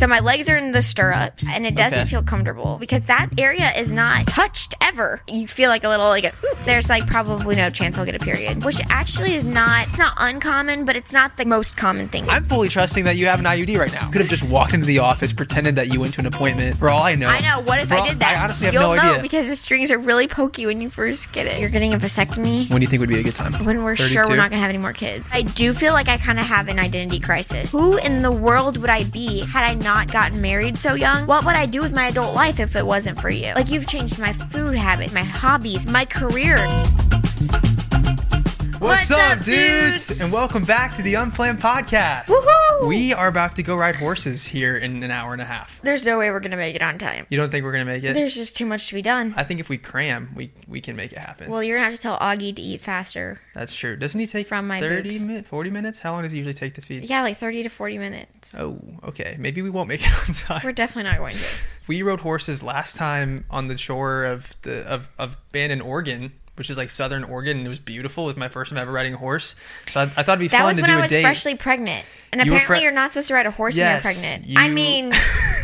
So my legs are in the stirrups, and it doesn't feel comfortable because that area is not touched ever. You feel like a little there's like probably no chance I'll get a period, which actually is not, it's not uncommon, but it's not the most common thing. I'm fully trusting that you have an IUD right now. You could have just walked into the office, pretended that you went to an appointment. For all I know. I know. What if I did that? I honestly have You'll no idea. know because the strings are really pokey when you first get it. You're getting a vasectomy. When do you think would be a good time? When we're 32? sure we're not going to have any more kids. I do feel like I kind of have an identity crisis. Who in the world would I be had I not gotten married so young? What would I do with my adult life if it wasn't for you? Like, you've changed my food habits, my hobbies, my career. What's up, dudes? And welcome back to the Unplanned Podcast. Woohoo! We are about to go ride horses here in an hour and a half. There's no way we're going to make it on time. You don't think we're going to make it? There's just too much to be done. I think if we cram, we can make it happen. Well, you're going to have to tell Augie to eat faster. That's true. Doesn't he take From my 30 boobs. minutes, 40 minutes? How long does it usually take to feed? Yeah, like 30 to 40 minutes. Oh, okay. Maybe we won't make it on time. We're definitely not going to. We rode horses last time on the shore of Bend in Oregon, which is like southern Oregon, and it was beautiful. It was my first time ever riding a horse. So I thought it'd be That fun was to when do I a was date. freshly pregnant. And You were apparently you're not supposed to ride a horse Yes, when you're pregnant. you- I mean,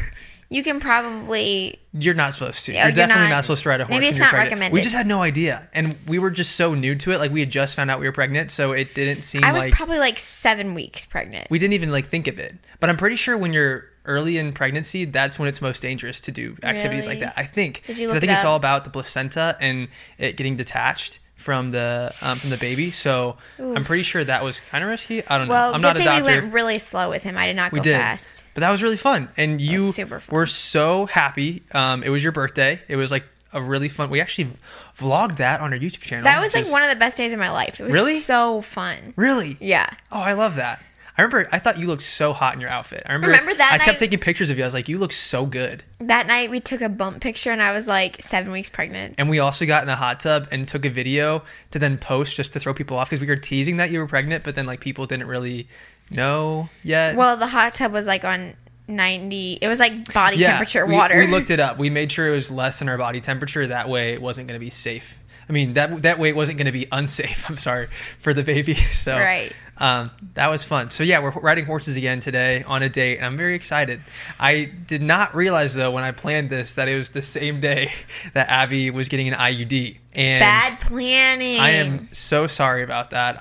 you can probably... You're not supposed to. Yeah, You're definitely not- not supposed to ride a horse. maybe when it's you're not pregnant. recommended. We just had no idea, and we were just so new to it. Like we had just found out we were pregnant, so it didn't seem I was like probably like 7 weeks pregnant. we didn't even like think of it. But I'm pretty sure when you're early in pregnancy, that's when it's most dangerous to do activities Really? like that. I think. Did you 'Cause look I think it it's up? all about the placenta and it getting detached from the baby. So I'm pretty sure that was kind of risky. I don't know. Well, I'm good not a thing doctor. we went really slow with him. I did not We go did. fast. But that was really fun. And you was super fun. were so happy. It was your birthday. It was like a really fun. We actually vlogged that on our YouTube channel. That was which like is- one of the best days of my life. It was Really? so fun. Really? Yeah. Oh, I love that. I thought you looked so hot in your outfit. Remember that I kept night- taking pictures of you. I was like, you look so good. That night we took a bump picture and I was like 7 weeks pregnant. And we also got in the hot tub and took a video to then post just to throw people off because we were teasing that you were pregnant, but then like people didn't really know yet. Well, the hot tub was like on 90. It was like body temperature water. We looked it up. We made sure it was less than our body temperature. That way it wasn't going to be safe. I mean, that way it wasn't going to be unsafe. I'm sorry for the baby. So Right. that was fun. So yeah, we're riding horses again today on a date, and I'm very excited. I did not realize though when I planned this that it was the same day that Abby was getting an IUD. And Bad planning. I am so sorry about that.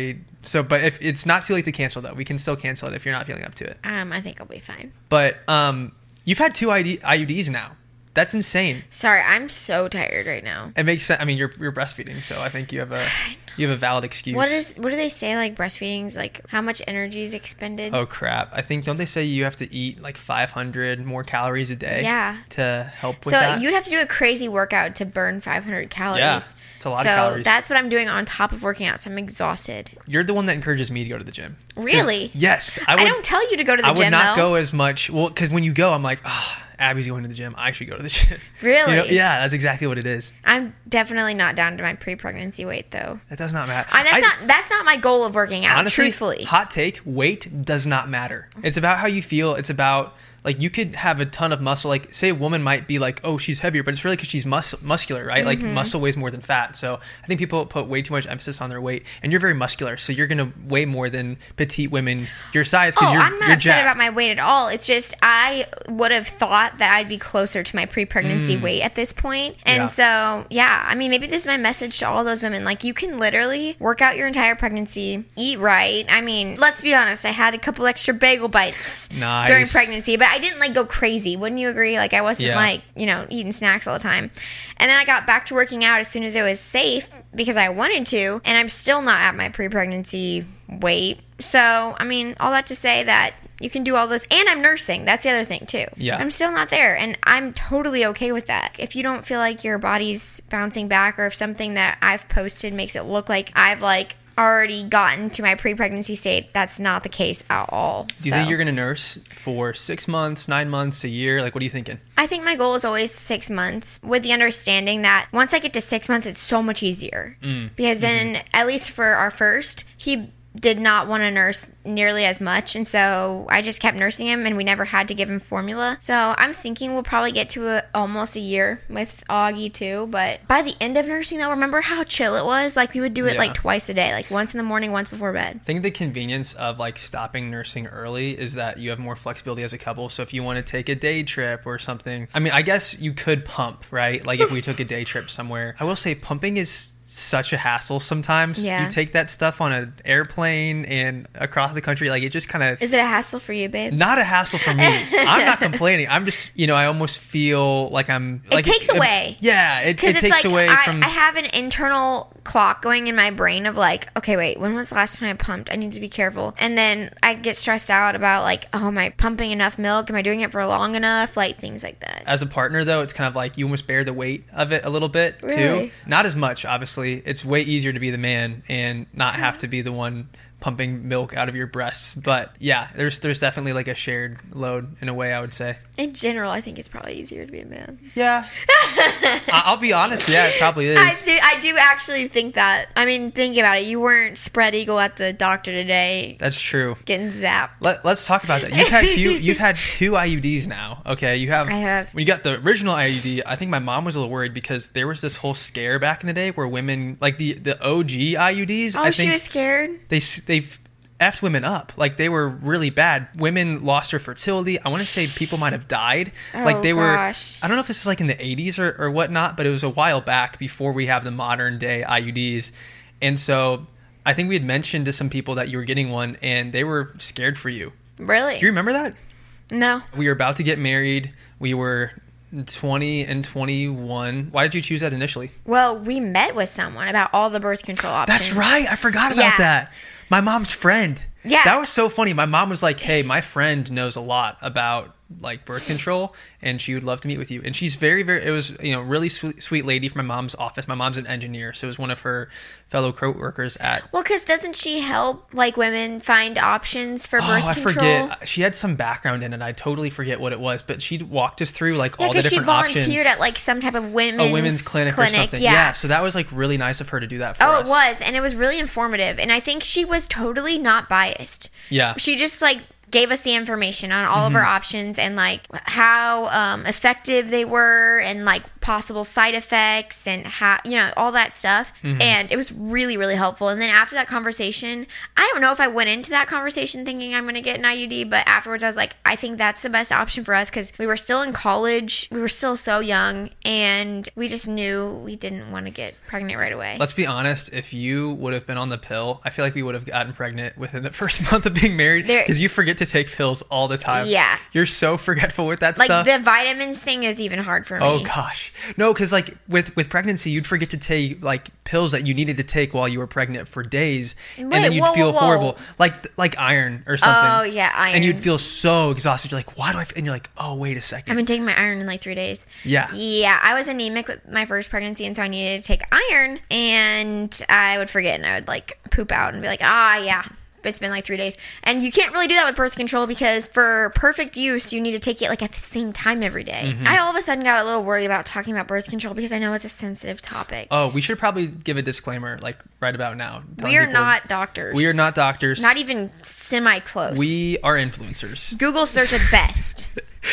But if it's not too late to cancel though, we can still cancel it if you're not feeling up to it. I think I'll be fine. But you've had two IUDs now. That's insane. Sorry, I'm so tired right now. It makes sense. I mean, you're breastfeeding, so I think you have a valid excuse. What do they say, like breastfeeding's like how much energy is expended? Oh crap! I think don't they say you have to eat like 500 more calories a day? Yeah. To help with So that. you'd have to do a crazy workout to burn 500 calories. Yeah, it's a lot of So calories. that's what I'm doing on top of working out. So I'm exhausted. You're the one that encourages me to go to the gym. 'Cause- Really? Yes. I don't tell you to go to the I gym, would not though. go as much. Well, because when you go, I'm like, Abby's going to the gym. I should go to the gym. Really? You know? Yeah, that's exactly what it is. I'm definitely not down to my pre-pregnancy weight, though. That does not matter. That's not my goal of working out. Honestly, truthfully, hot take, weight does not matter. It's about how you feel. It's about, like, you could have a ton of muscle. Like, say a woman might be like, oh, she's heavier, but it's really because she's muscular, right? Like, muscle weighs more than fat. So I think people put way too much emphasis on their weight. And you're very muscular, so you're going to weigh more than petite women your size because you're I'm not you're upset jacked. about my weight at all. It's just I would have thought that I'd be closer to my pre-pregnancy weight at this point. And Yeah. so, yeah, I mean, maybe this is my message to all those women. Like, you can literally work out your entire pregnancy, eat right. I mean, let's be honest. I had a couple extra bagel bites Nice. during pregnancy, but I didn't like go crazy. Wouldn't you agree? Like, I wasn't Yeah. like, eating snacks all the time. And then I got back to working out as soon as it was safe because I wanted to. And I'm still not at my pre-pregnancy weight. So, I mean, all that to say that you can do all those. And I'm nursing. That's the other thing, too. Yeah. I'm still not there. And I'm totally okay with that. If you don't feel like your body's bouncing back or if something that I've posted makes it look like I've, like, already gotten to my pre-pregnancy state, that's not the case at all. Do you think you're going to nurse for 6 months, 9 months, a year? Like, what are you thinking? I think my goal is always 6 months with the understanding that once I get to 6 months, it's so much easier. Because then, at least for our first, he did not want to nurse nearly as much, and so I just kept nursing him, and we never had to give him formula. So I'm thinking we'll probably get to almost a year with Augie too. But by the end of nursing, though, remember how chill it was? Like, we would do it like twice a day, like once in the morning, once before bed. I think the convenience of like stopping nursing early is that you have more flexibility as a couple. So if you want to take a day trip or something, I mean, I guess you could pump, right? Like if we took a day trip somewhere. I will say pumping is such a hassle sometimes. Yeah. You take that stuff on an airplane and across the country, like it just kind of... Is it a hassle for you, babe? Not a hassle for me. I'm not complaining. I'm just, I almost feel like I'm... Like, it takes away. Yeah, it takes like, away from... I have an internal clock going in my brain of like, okay, wait, when was the last time I pumped? I need to be careful. And then I get stressed out about like, oh, am I pumping enough milk? Am I doing it for long enough? Like things like that. As a partner, though, it's kind of like you almost bear the weight of it a little bit, really? Too. Not as much, obviously. It's way easier to be the man and not have to be the one pumping milk out of your breasts. But yeah, there's definitely like a shared load in a way, I would say. In general, I think it's probably easier to be a man. Yeah. I'll be honest. Yeah, it probably is. I do actually think that. I mean, think about it. You weren't spread eagle at the doctor today. That's true. Getting zapped. Let's talk about that. You've had 2 IUDs now. Okay, I have. When you got the original IUD, I think my mom was a little worried because there was this whole scare back in the day where women, like the OG IUDs. Oh, I think she was scared. They've effed women up. Like they were really bad. Women lost their fertility. I want to say people might have died. Like they were. I don't know if this is like in the 80s or whatnot, but it was a while back before we have the modern day IUDs. And so I think we had mentioned to some people that you were getting one, and they were scared for you. Really? Do you remember that? No. We were about to get married. We were 20 and 21. Why did you choose that initially? Well, we met with someone about all the birth control options. That's right. I forgot about that. My mom's friend. Yeah. That was so funny. My mom was like, hey, my friend knows a lot about like birth control and she would love to meet with you. And she's very, very, it was, really sweet lady from my mom's office. My mom's an engineer. So it was one of her fellow co-workers at. Well, because doesn't she help like women find options for birth control? I forget. She had some background in it. I totally forget what it was, but she walked us through like all the different options. Yeah, she volunteered at like some type of women's clinic or something. Yeah. So that was like really nice of her to do that for us. Oh, it was. And it was really informative. And I think she was totally not biased. Yeah. She just like gave us the information on all of our options and like how effective they were and like possible side effects and how all that stuff. And it was really, really helpful. And then after that conversation, I don't know if I went into that conversation thinking I'm going to get an IUD, but afterwards I was like, I think that's the best option for us because we were still in college, we were still so young, and we just knew we didn't want to get pregnant right away. Let's be honest, if you would have been on the pill, I feel like we would have gotten pregnant within the first month of being married because you forget to take pills all the time. Yeah. You're so forgetful with that like stuff. Like the vitamins thing is even hard for me. Oh gosh. No, because like with pregnancy, you'd forget to take like pills that you needed to take while you were pregnant for days. And then you'd feel horrible. Like iron or something. Oh yeah, iron. And you'd feel so exhausted. You're like, why do I and you're like, oh, wait a second. I've been taking my iron in like 3 days. Yeah. Yeah. I was anemic with my first pregnancy, and so I needed to take iron, and I would forget, and I would like poop out and be like, yeah. It's been like 3 days. And you can't really do that with birth control because for perfect use, you need to take it like at the same time every day. I all of a sudden got a little worried about talking about birth control because I know it's a sensitive topic. Oh, we should probably give a disclaimer like right about now. We are not doctors. We are not doctors. Not even semi-close. We are influencers. Google search at best.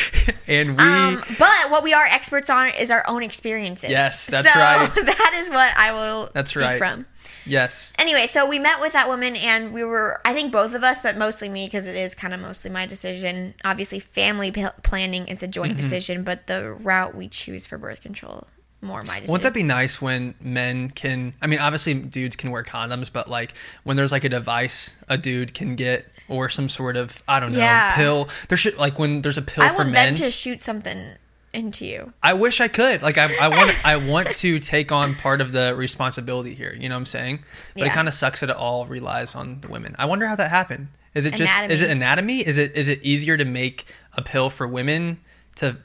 And we... but what we are experts on is our own experiences. Yes, that's right. So that is what I will speak from. Yes. Anyway, so we met with that woman, and we were, I think both of us, but mostly me because it is kind of mostly my decision. Obviously, family planning is a joint decision, but the route we choose for birth control, more my decision. Wouldn't that be nice when men can, I mean, obviously dudes can wear condoms, but like when there's like a device a dude can get or some sort of, I don't know, pill. There should, like when there's a pill for men. I want them to shoot something into you. I wish I could. Like I want to take on part of the responsibility here. You know what I'm saying? But it kind of sucks that it all relies on the women. I wonder how that happened. Is it anatomy. Is it anatomy? Is it easier to make a pill for women to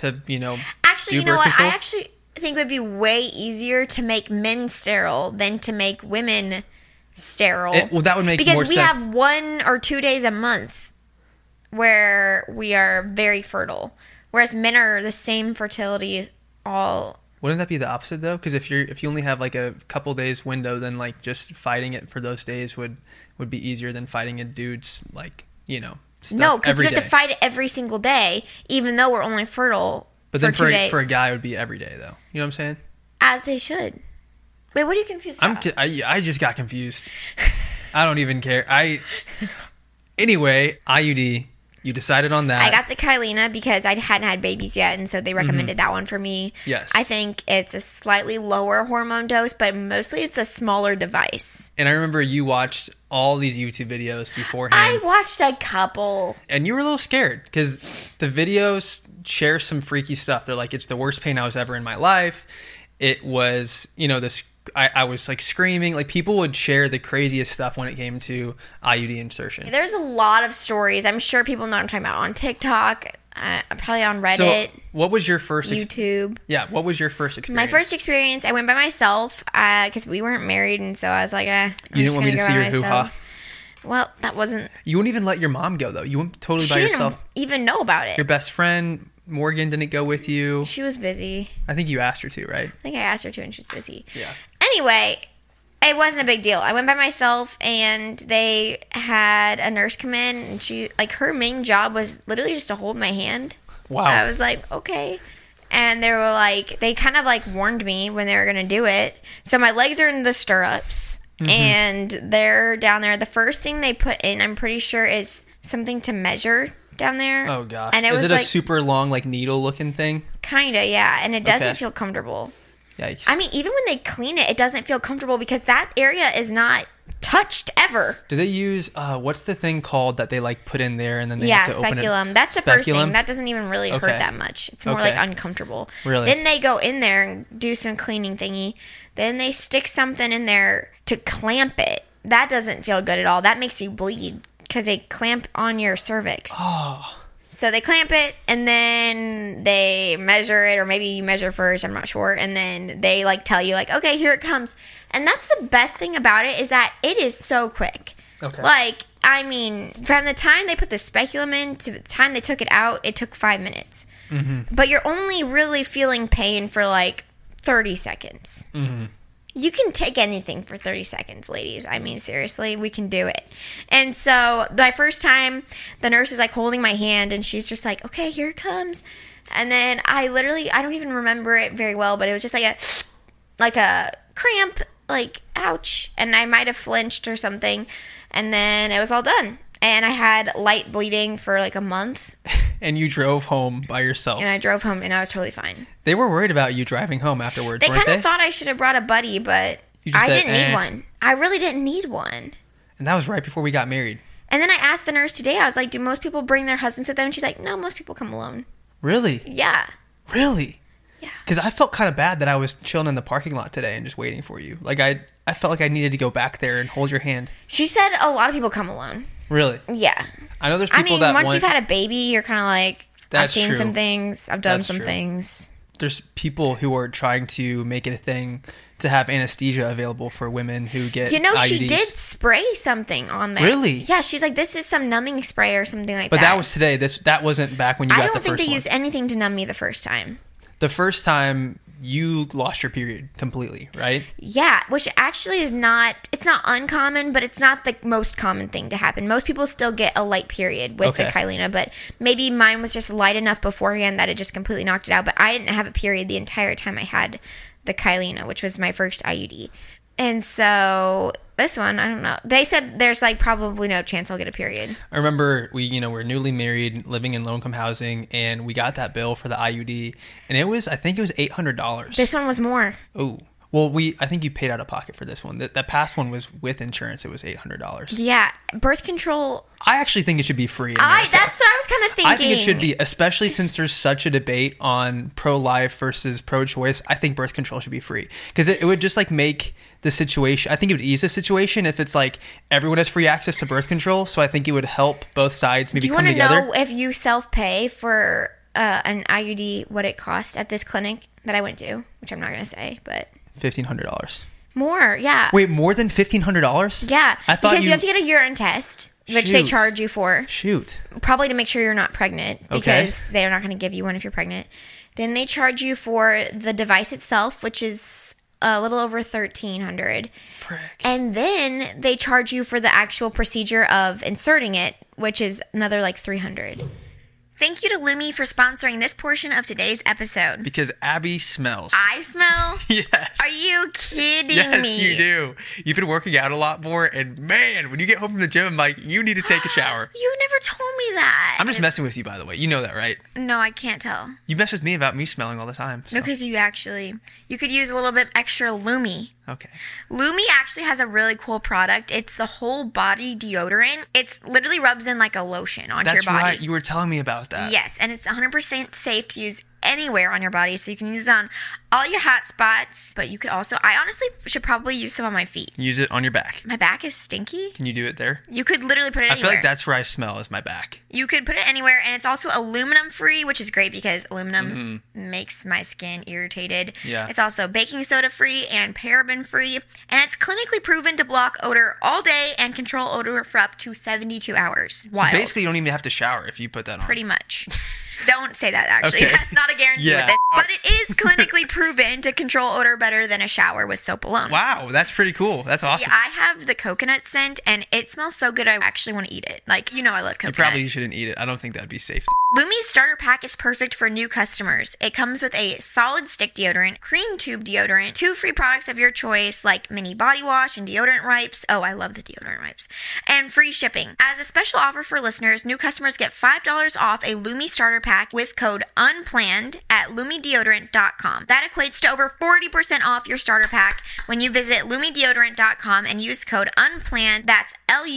actually, you know what? Control? I actually think it would be way easier to make men sterile than to make women sterile. Well, that would make more sense. Because we have 1 or 2 days a month where we are very fertile. Whereas men are the same fertility all Wouldn't that be the opposite though? Because if you only have like a couple days window, then like just fighting it for those days would be easier than fighting a dude's like, you know, stuff No, because every you have day. to fight it every single day, even though we're only fertile But then for 2 days. for a guy, it would be every day though. You know what I'm saying? As they should. Wait, what are you confused about? I just got confused. I don't even care. Anyway, IUD. You decided on that. I got the Kyleena because I hadn't had babies yet, and so they recommended that one for me. Yes. I think it's a slightly lower hormone dose, but mostly it's a smaller device. And I remember you watched all these YouTube videos beforehand. I watched a couple. And you were a little scared because the videos share some freaky stuff. They're like, it's the worst pain I was ever in my life. It was, you know, this. I was like screaming. Like people would share the craziest stuff when it came to IUD insertion. There's a lot of stories. I'm sure people know what I'm talking about on TikTok, probably on Reddit. So, what was your first YouTube? Yeah, what was your first experience? My first experience, I went by myself because we weren't married, and so I was like, you didn't want me to see your hoo-ha? Well, that wasn't. You wouldn't even let your mom go though. You went totally She by didn't yourself. even know about it. Your best friend Morgan didn't go with you. She was busy. I think you asked her to, right? I think I asked her to, and she was busy. Yeah. Anyway, it wasn't a big deal. I went by myself, and they had a nurse come in, and she, like, her main job was literally just to hold my hand. Wow. I was like, okay. And they were like, they kind of like warned me when they were going to do it. So my legs are in the stirrups, and they're down there. The first thing they put in, I'm pretty sure, is something to measure down there. Oh gosh. And it Is was it a like, super long like needle looking thing? kinda, yeah. And it doesn't Okay. feel comfortable. Yikes. I mean, even when they clean it, it doesn't feel comfortable because that area is not touched ever. Do they use what's the thing called that they like put in there and then they Yeah, have to open it? speculum. That's the first Speculum? thing. That doesn't even really hurt Okay. that much. It's more Okay. like uncomfortable. Really? Then they go in there and do some cleaning thingy. Then they stick something in there to clamp it. That doesn't feel good at all. That makes you bleed because they clamp on your cervix. Oh. So they clamp it and then they measure it, or maybe you measure first, I'm not sure, and then they like tell you like, okay, here it comes. And that's the best thing about it is that it is so quick. Okay. Like, I mean, from the time they put the speculum in to the time they took it out, it took 5 minutes. But you're only really feeling pain for like 30 seconds. You can take anything for 30 seconds, ladies. I mean, seriously, we can do it. And so my first time, the nurse is like holding my hand and she's just like, okay, here it comes. And then I don't even remember it very well, but it was just like a cramp, like, ouch. And I might have flinched or something. And then it was all done. And I had light bleeding for like a month. And you drove home by yourself. And I drove home and I was totally fine. They were worried about you driving home afterwards, They weren't kind they? of thought I should have brought a buddy, but You just I said, didn't need one. I really didn't need one. And that was right before we got married. And then I asked the nurse today, I was like, do most people bring their husbands with them? And she's like, no, most people come alone. Really? Yeah. Really? Yeah. Because I felt kind of bad that I was chilling in the parking lot today and just waiting for you. Like I felt like I needed to go back there and hold your hand. She said a lot of people come alone. Really? Yeah. I know there's I people mean, that once want... you've had a baby, you're kind of like, I've That's seen true. some things, I've done That's some true. things. There's people who are trying to make it a thing to have anesthesia available for women who get You know, IUDs. she did spray something on there. Really? Yeah, she's like, this is some numbing spray or something like But that. that was today. That wasn't back when you I got don't the think first they one. used anything to numb me the first time. The first time you lost your period completely, right? Yeah, which actually is not, it's not uncommon, but it's not the most common thing to happen. Most people still get a light period with the Okay. Kyleena, but maybe mine was just light enough beforehand that it just completely knocked it out. But I didn't have a period the entire time I had the Kyleena, which was my first IUD. And so this one, I don't know. They said there's like probably no chance I'll get a period. I remember we're newly married, living in low-income housing, and we got that bill for the IUD, and I think it was $800. This one was more. Oh, well, I think you paid out of pocket for this one. That past one was with insurance. It was $800. Yeah, birth control. I actually think it should be free. in America. That's what I was kind of thinking. I think it should be, especially since there's such a debate on pro-life versus pro-choice. I think birth control should be free because it would just like make the situation. I think it would ease the situation if it's like everyone has free access to birth control. So I think it would help both sides maybe Do you come want to together. know if you self-pay for an IUD, what it cost at this clinic that I went to, which I'm not going to say, but $1,500. more, yeah. Wait, more than $1,500? Yeah, I thought because you have to get a urine test. which they charge you for. Shoot. Probably to make sure you're not pregnant, because they're not going to give you one if you're pregnant. Then they charge you for the device itself, which is a little over $1,300. Frick. And then they charge you for the actual procedure of inserting it, which is another like $300. Thank you to Lumi for sponsoring this portion of today's episode. Because Abby smells. I smell? Yes. Are you kidding me? Yes, you do. You've been working out a lot more, and man, when you get home from the gym, like, you need to take a shower. You never told me that. I'm just messing with you, by the way. You know that, right? No, I can't tell. You mess with me about me smelling all the time. So. No, because you could use a little bit extra Lumi. Okay. Lumi actually has a really cool product. It's the whole body deodorant. It literally rubs in like a lotion onto your body. That's right. You were telling me about that. Yes, and it's 100% safe to use anywhere on your body, so you can use it on all your hot spots, but you could also, I honestly should probably use some on my feet. Use it on your back. My back is stinky. Can you do it there? You could literally put it anywhere. I feel like that's where I smell, is my back. You could put it anywhere, and it's also aluminum free, which is great because aluminum makes my skin irritated. Yeah. It's also baking soda free and paraben free, and it's clinically proven to block odor all day and control odor for up to 72 hours. Wild. So basically, you don't even have to shower if you put that on. Pretty much. Don't say that, actually. Okay. That's not a guarantee with this. But it is clinically proven to control odor better than a shower with soap alone. Wow, that's pretty cool. That's awesome. Yeah, I have the coconut scent, and it smells so good I actually want to eat it. Like, you know I love coconut. You probably shouldn't eat it. I don't think that'd be safe. Lumi's starter pack is perfect for new customers. It comes with a solid stick deodorant, cream tube deodorant, 2 free products of your choice like mini body wash and deodorant wipes. Oh, I love the deodorant wipes. And free shipping. As a special offer for listeners, new customers get $5 off a Lumi starter pack with code UNPLANNED at lumideodorant.com. That equates to over 40% off your starter pack when you visit lumideodorant.com and use code UNPLANNED. That's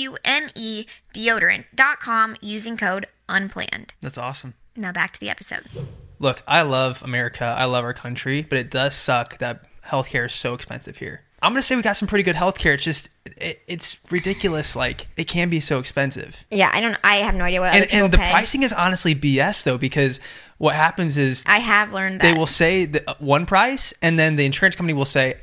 LUME deodorant.com using code UNPLANNED. That's awesome. Now back to the episode. Look, I love America. I love our country, but it does suck that healthcare is so expensive here. I'm going to say we got some pretty good healthcare. It's just, it's ridiculous. Like, it can be so expensive. Yeah, I have no idea what other people and the pay. pricing is honestly BS, though, because what happens is I have learned that they will say one price, and then the insurance company will say,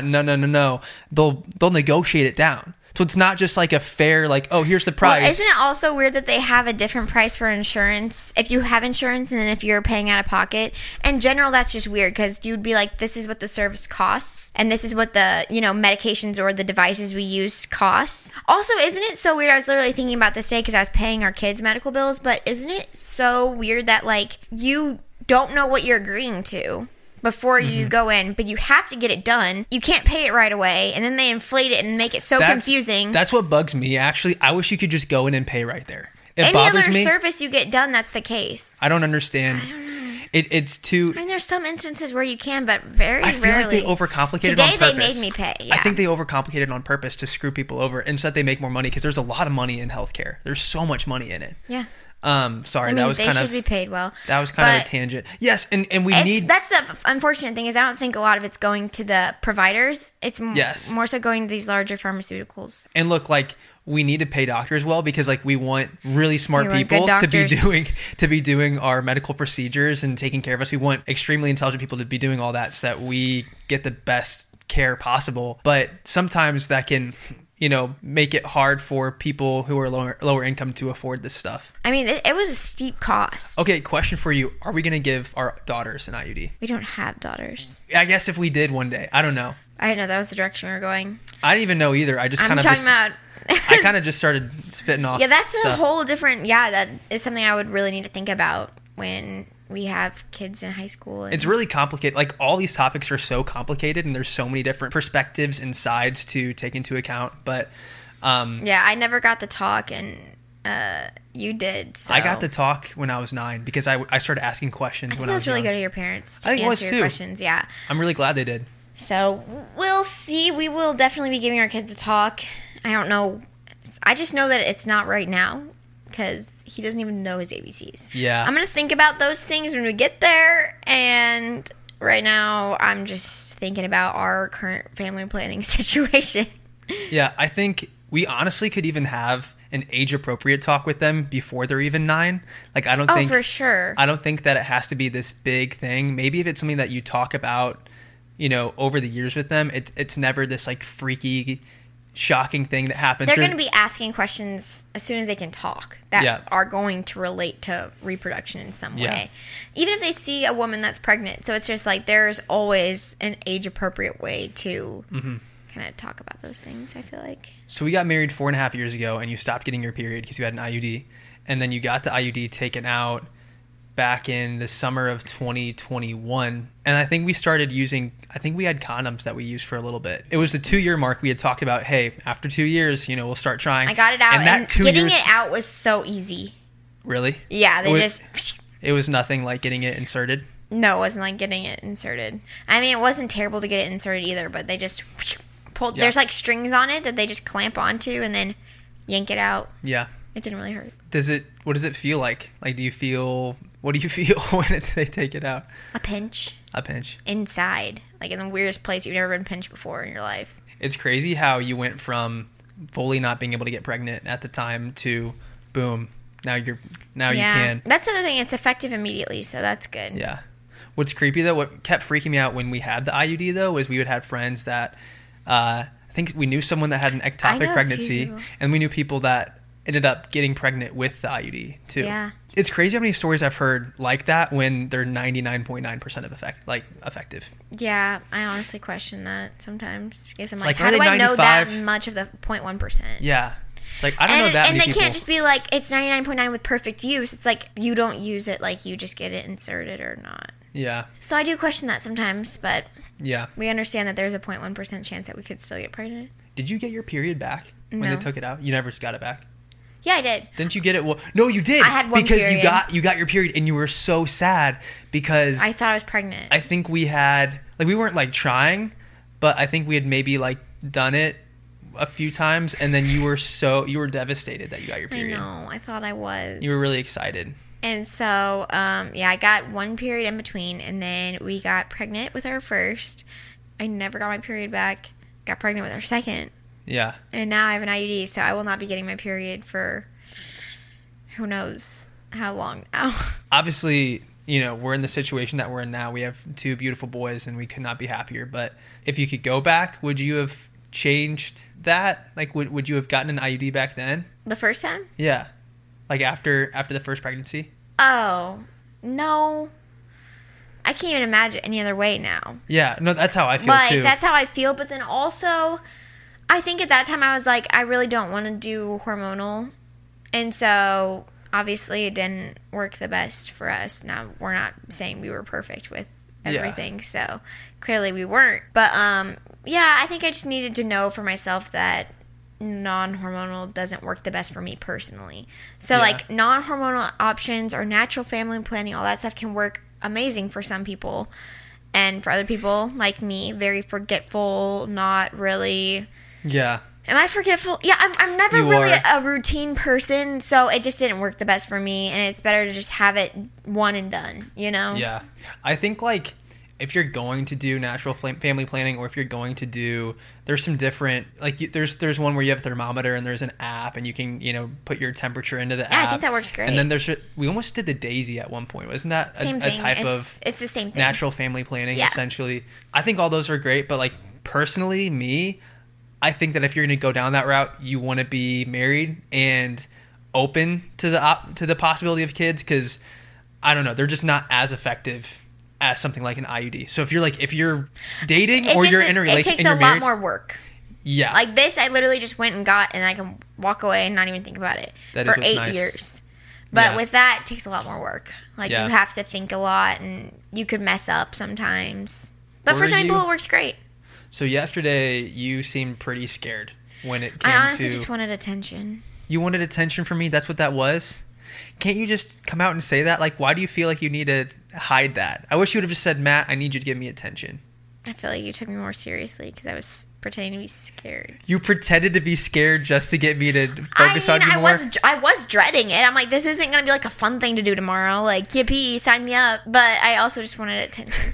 no. They'll negotiate it down. So it's not just like a fair, like, oh, here's the price. Well, isn't it also weird that they have a different price for insurance if you have insurance and then if you're paying out of pocket? In general, that's just weird because you'd be like, this is what the service costs and this is what the, medications or the devices we use costs. Also, isn't it so weird? I was literally thinking about this today because I was paying our kids' medical bills, but isn't it so weird that, like, you don't know what you're agreeing to before you go in, but you have to get it done. You can't pay it right away, and then they inflate it and make it so confusing. That's what bugs me, actually. I wish you could just go in and pay right there. Any other service you get done, that's the case. I don't understand. I don't know. It's too... I mean, there's some instances where you can, but very rarely. I feel like they overcomplicate it on purpose. Today they made me pay, yeah. I think they overcomplicate it on purpose to screw people over, and so that they make more money, because there's a lot of money in healthcare. There's so much money in it. Yeah. Sorry, I mean, that was they kind of... should be paid well. That was kind of a tangent. Yes, and we need... That's the unfortunate thing is I don't think a lot of it's going to the providers. It's more so going to these larger pharmaceuticals. And look, like, we need to pay doctors well because, like, we want really smart people to be doing our medical procedures and taking care of us. We want extremely intelligent people to be doing all that so that we get the best care possible. But sometimes that can... make it hard for people who are lower income to afford this stuff. I mean, it was a steep cost. Okay, question for you. Are we going to give our daughters an IUD? We don't have daughters. I guess if we did one day. I don't know. I didn't know that was the direction we were going. I didn't even know either. I just kind of I kind of just started spitting off. Yeah, that's stuff. a whole different... Yeah, that is something I would really need to think about when we have kids in high school. It's really complicated. Like, all these topics are so complicated and there's so many different perspectives and sides to take into account. But yeah, I never got the talk, and you did. So. I got the talk when I was 9 because I started asking questions when I was really young. good of your parents to I think answer it was your too. questions. Yeah, I'm really glad they did. So we'll see. We will definitely be giving our kids a talk. I don't know. I just know that it's not right now because he doesn't even know his ABCs. Yeah. I'm going to think about those things when we get there. And right now, I'm just thinking about our current family planning situation. Yeah, I think we honestly could even have an age-appropriate talk with them before they're even 9. Like, I don't think... Oh, for sure. I don't think that it has to be this big thing. Maybe if it's something that you talk about, over the years with them, it's never this, like, freaky... shocking thing that happens. They're going to be asking questions as soon as they can talk that are going to relate to reproduction in some way. Even if they see a woman that's pregnant. So it's just like there's always an age-appropriate way to kind of talk about those things, I feel like. So we got married 4.5 years ago, and you stopped getting your period because you had an IUD. And then you got the IUD taken out back in the summer of 2021. And I think we started using, I think we had condoms that we used for a little bit. It was the 2-year mark. We had talked about, hey, after 2 years, you know, we'll start trying. I got it out, and getting it out was so easy. Really? Yeah, it was nothing like getting it inserted? No, it wasn't like getting it inserted. I mean, it wasn't terrible to get it inserted either, but they just pulled, there's like strings on it that they just clamp onto and then yank it out. Yeah. It didn't really hurt. What does it feel like? Like, what do you feel when they take it out? A pinch. A pinch. Inside. Like in the weirdest place you've never been pinched before in your life. It's crazy how you went from fully not being able to get pregnant at the time to boom, now you can. That's the other thing. It's effective immediately, so that's good. Yeah. What's creepy though, what kept freaking me out when we had the IUD though, was we would have friends that, I think we knew someone that had an ectopic pregnancy, and we knew people that ended up getting pregnant with the IUD too. Yeah. It's crazy how many stories I've heard like that when they're 99.9% effective. Yeah, I honestly question that sometimes because I'm like how do I know that much of the 0.1%? Yeah. It's like, I don't know that many people. And they can't just be like, it's 99.9 with perfect use. It's like, you don't use it like you just get it inserted or not. Yeah. So I do question that sometimes, but yeah, we understand that there's a 0.1% chance that we could still get pregnant. Did you get your period back when they took it out? You never got it back? Yeah, I did. Didn't you get it? Well, no, you did. I had one because period. you got your period and you were so sad because I thought I was pregnant. I think we had we weren't like trying, but I think we had maybe like done it a few times, and then you were devastated that you got your period. I know. I thought I was. You were really excited. And so, I got one period in between, and then we got pregnant with our first. I never got my period back. Got pregnant with our second. Yeah. And now I have an IUD, so I will not be getting my period for who knows how long now. Obviously, we're in the situation that we're in now. We have 2 beautiful boys, and we could not be happier. But if you could go back, would you have changed that? Like, would you have gotten an IUD back then? The first time? Yeah. Like after the first pregnancy? Oh, no. I can't even imagine any other way now. Yeah, no, that's how I feel too. That's how I feel, but then also, I think at that time I was like, I really don't want to do hormonal. And so, obviously, it didn't work the best for us. Now, we're not saying we were perfect with everything, so clearly we weren't. But, I think I just needed to know for myself that non-hormonal doesn't work the best for me personally. So, non-hormonal options or natural family planning, all that stuff can work amazing for some people. And for other people, like me, very forgetful, not really... Yeah. Am I forgetful? Yeah, I'm never really a routine person, so it just didn't work the best for me, and it's better to just have it one and done, Yeah. I think, if you're going to do natural family planning, or if you're going to do, there's some different, there's one where you have a thermometer and there's an app and you can, put your temperature into the app. Yeah, I think that works great. And then we almost did the Daisy at one point. Wasn't that a type of it's the same thing. Natural family planning, essentially? I think all those are great, but personally, me, I think that if you're going to go down that route, you want to be married and open to the possibility of kids, because I don't know, they're just not as effective as something like an IUD. So if you're dating or you're in a relationship and you're married, it takes a lot more work. Yeah. Like this, I literally just went and got, and I can walk away and not even think about it for 8 years. But with that, it takes a lot more work. You have to think a lot, and you could mess up sometimes. But for some people, it works great. So yesterday, you seemed pretty scared when it came to... I honestly just wanted attention. You wanted attention from me? That's what that was? Can't you just come out and say that? Why do you feel like you need to hide that? I wish you would have just said, Matt, I need you to give me attention. I feel like you took me more seriously because I was pretending to be scared. You pretended to be scared just to get me to focus on you more? I was dreading it. I'm like, this isn't going to be a fun thing to do tomorrow. Yippee, sign me up. But I also just wanted attention.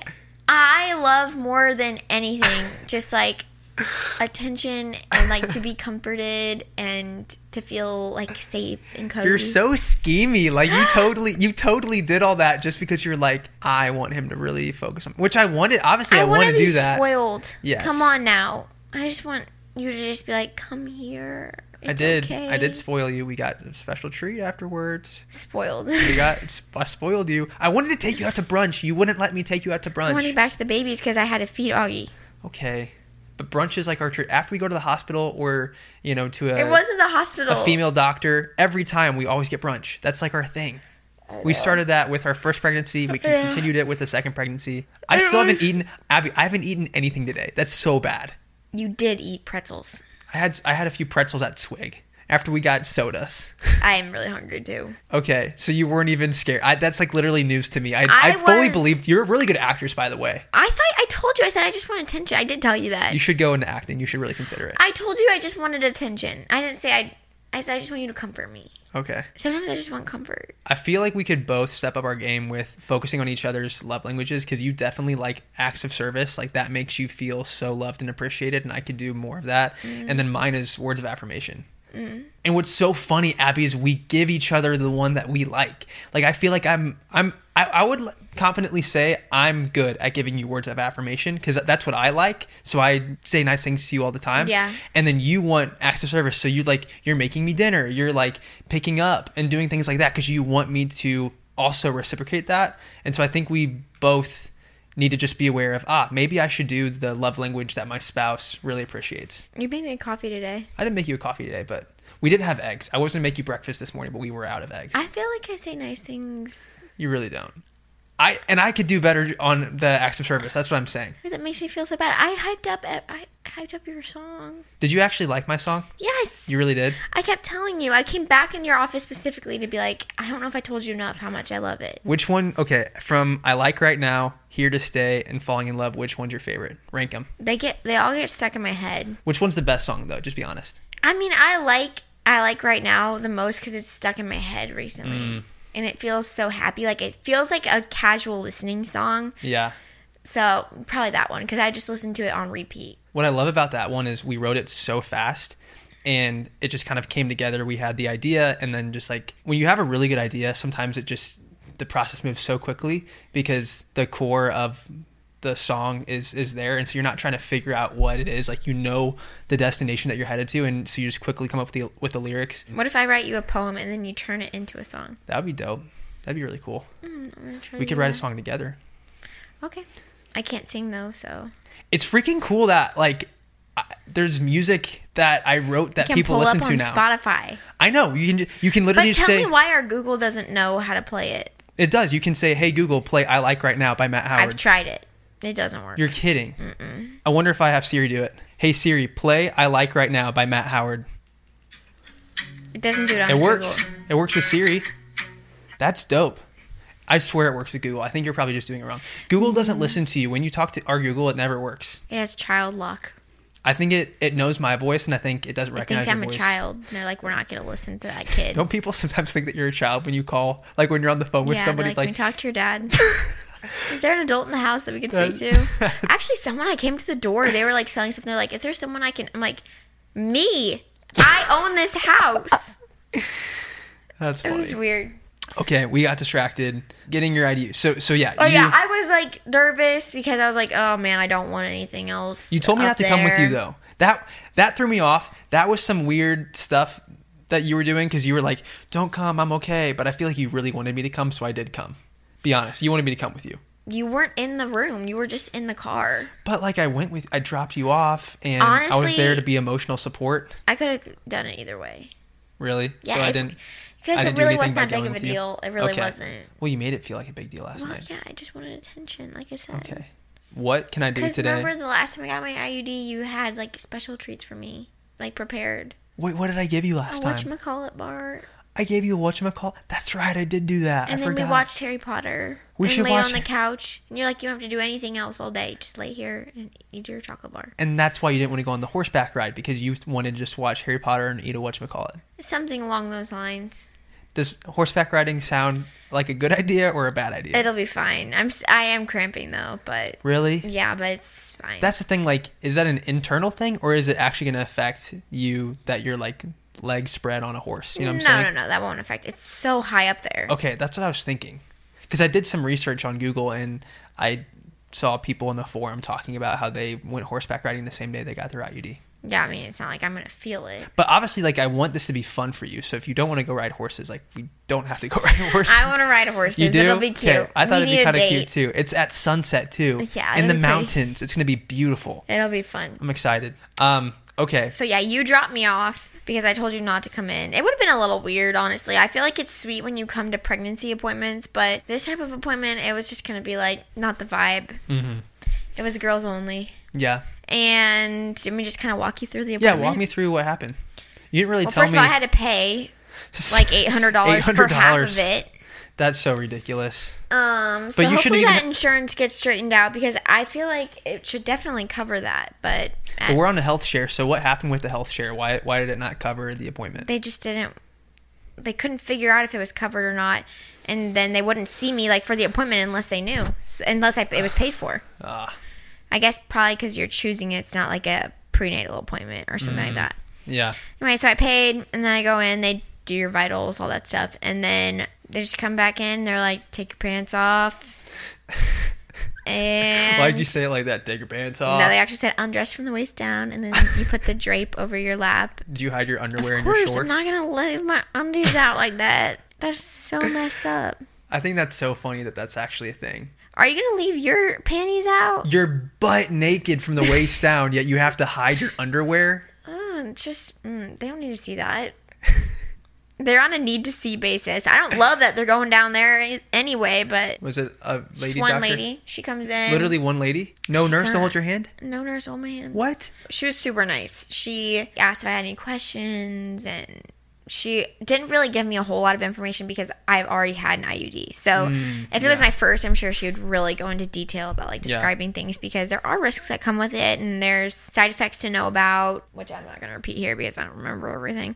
I love more than anything just attention and to be comforted and to feel safe and cozy. You're so schemy. You totally did all that just because you're I want him to really focus on, which I wanted. Obviously, I want to do that. Spoiled. Yes. Come on now. I just want You would just be like, come here. I It's did. okay. I did spoil you. We got a special treat afterwards. Spoiled. I spoiled you. I wanted to take you out to brunch. You wouldn't let me take you out to I want to brunch. get back to the babies because I had to feed Augie. Okay. But brunch is like our treat. After we go to the hospital or, to It wasn't the hospital. a female doctor, every time we always get brunch. That's like our thing. We started that with our first pregnancy. We continued it with the second pregnancy. I still haven't eaten, Abby, I haven't eaten anything today. That's so bad. You did eat pretzels. I had a few pretzels at Swig after we got sodas. I am really hungry too. Okay, so you weren't even scared. That's like literally news to me. I fully was- believed. You're a really good actress, by the way. I told you. I said I just want attention. I did tell you that. You should go into acting. You should really consider it. I told you I just wanted attention. I didn't say I said I just want you to comfort me. Okay. Sometimes I just want comfort. I feel like we could both step up our game with focusing on each other's love languages because you definitely like acts of service. Like that makes you feel so loved and appreciated, and I could do more of that. And then mine is words of affirmation. And what's so funny, Abby, is we give each other the one that we like. Like I feel like I would confidently say I'm good at giving you words of affirmation because that's what I like. So I say nice things to you all the time. Yeah. And then you want acts of service. So you're making me dinner. You're like picking up and doing things like that because you want me to also reciprocate that. And so I think we both need to just be aware of, maybe I should do the love language that my spouse really appreciates. You made me coffee today. I didn't make you a coffee today, but we didn't have eggs. I wasn't going to make you breakfast this morning, but we were out of eggs. I feel like I say nice things. You really don't. I could do better on the acts of service. That's what I'm saying. That makes me feel so bad. I hyped up your song. Did you actually like my song? Yes. You really did? I kept telling you. I came back in your office specifically to be like, I don't know if I told you enough how much I love it. Which one? Okay, from I Like Right Now, Here to Stay, and Falling in Love, which one's your favorite? Rank them. They all get stuck in my head. Which one's the best song, though? Just be honest. I mean, I like Right Now the most because it's stuck in my head recently. And it feels so happy. Like, it feels like a casual listening song. Yeah. So, probably that one because I just listened to it on repeat. What I love about that one is we wrote it so fast and it just kind of came together. We had the idea, and then just like when you have a really good idea, sometimes the process moves so quickly because the core of the song is there, and so you're not trying to figure out what it is. Like, the destination that you're headed to, and so you just quickly come up with the lyrics. What if I write you a poem and then you turn it into a song? That would be dope. That'd be really cool. I'm gonna try We to could do write a that. song together. Okay. I can't sing though, so It's freaking cool that there's music that I wrote that you can people pull listen up to on now. Spotify. I know you can literally But tell say me why our Google doesn't know how to play it. it does. You can say, "Hey Google, play I Like Right Now" by Matt Howard. I've tried it. It doesn't work. You're kidding. I wonder if I have Siri do it. Hey Siri, play I Like Right Now by Matt Howard. It doesn't do it on It Google. works. It works with Siri. That's dope. I swear it works with Google. I think you're probably just doing it wrong. Google doesn't listen to you. When you talk to our Google, it never works. It has child lock. I think it knows my voice, and I think it doesn't It recognize thinks I'm your a voice. child. And they're like, we're not going to listen to that kid. Don't people sometimes think that you're a child when you call, like when you're on the phone with yeah, somebody? they're like, can we talk to your dad? Is there an adult in the house that we can speak to? Actually, I came to the door. They were like selling stuff. And they're like, is there someone I can? I'm like, me. I own this house. That's It funny. was weird. Okay, we got distracted getting your ID. So yeah. Oh yeah, I was like nervous because I was like, oh man, I don't want anything else. You told me up not to come with there. you though. That threw me off. That was some weird stuff that you were doing because you were like, "Don't come, I'm okay." But I feel like you really wanted me to come, so I did come. Be honest, you wanted me to come with you. You weren't in the room. You were just in the car. But like I dropped you off, and I was Honestly- there to be emotional support. I could have done it either way. Really? Yeah, So I it- didn't. Because I it didn't do really anything wasn't by that big going of a with you? deal. It really Okay. wasn't. Well, you made it feel like a big deal last Well, night. yeah, I just wanted attention, like I said. Okay. What can I do Because today? remember the last time I got my IUD, you had like special treats for me, like prepared. Wait, what did I give you last time? Whatchamacallit, Bart. I gave you a whatchamacallit. That's right, I did do that. And I then forgot. we watched Harry Potter. We and should laid watch on the it. couch. And you're like, you don't have to do anything else all day. Just lay here and eat your chocolate bar. And that's why you didn't want to go on the horseback ride, because you wanted to just watch Harry Potter and eat a whatchamacallit. Something along those lines. Does horseback riding sound like a good idea or a bad idea? It'll be fine. I am cramping though, but Really? yeah, but it's fine. That's the thing, like, is that an internal thing, or is it actually going to affect you that you're, like, legs spread on a horse? You know what I'm saying? No, that won't affect. It's so high up there. Okay, that's what I was thinking. Because I did some research on Google, and I saw people in the forum talking about how they went horseback riding the same day they got their IUD. Yeah, I mean, it's not like I'm gonna feel it. But obviously, like, I want this to be fun for you. So if you don't want to go ride horses, like, we don't have to go ride horses. I want to ride horses. You do? It'll be cute. Okay. I thought it'd be kind of date. cute too. It's at sunset too. Yeah, in it'll the be pretty. mountains. It's gonna be beautiful. It'll be fun. I'm excited. Okay. So yeah, you dropped me off because I told you not to come in. It would have been a little weird, honestly. I feel like it's sweet when you come to pregnancy appointments, but this type of appointment, it was just gonna be like not the vibe. Mm-hmm. It was girls only. Yeah. And let me just kind of walk you through the Yeah. appointment. Walk me through what happened. You didn't really Well, tell first me. of all, I had to pay like $800 for half of it. That's so ridiculous. So But you hopefully shouldn't that even- insurance gets straightened out because I feel like it should definitely cover that. But But we're on a health share. So what happened with the health share? Why did it not cover the appointment? they just didn't. They couldn't figure out if it was covered or not, and then they wouldn't see me like for the appointment unless they knew, unless it was paid for. I guess probably because you're choosing it, it's not like a prenatal appointment or something like that. Yeah. Anyway, so I paid, and then I go in, they do your vitals, all that stuff, and then they just come back in, they're like, take your pants off. And Why'd you say it like that? Take your pants off. no, they actually said undress from the waist down, and then you put the drape over your lap. Did you hide your underwear Of and your course, shorts? I'm not gonna leave my undies out like that. That's so messed up. I think that's so funny that that's actually a thing. Are you gonna leave your panties out? You're butt naked from the waist down, yet you have to hide your underwear. It's just they don't need to see that. They're on a need to see basis. I don't love that they're going down there anyway, but Was it a just lady one doctor? lady. She comes in. Literally one lady? No She nurse to kinda- hold your hand? No nurse hold my hand. What? She was super nice. She asked if I had any questions, and she didn't really give me a whole lot of information because I've already had an IUD. So if it was yeah. my first, I'm sure she would really go into detail about like Yeah. describing things because there are risks that come with it, and there's side effects to know about, which I'm not going to repeat here because I don't remember everything.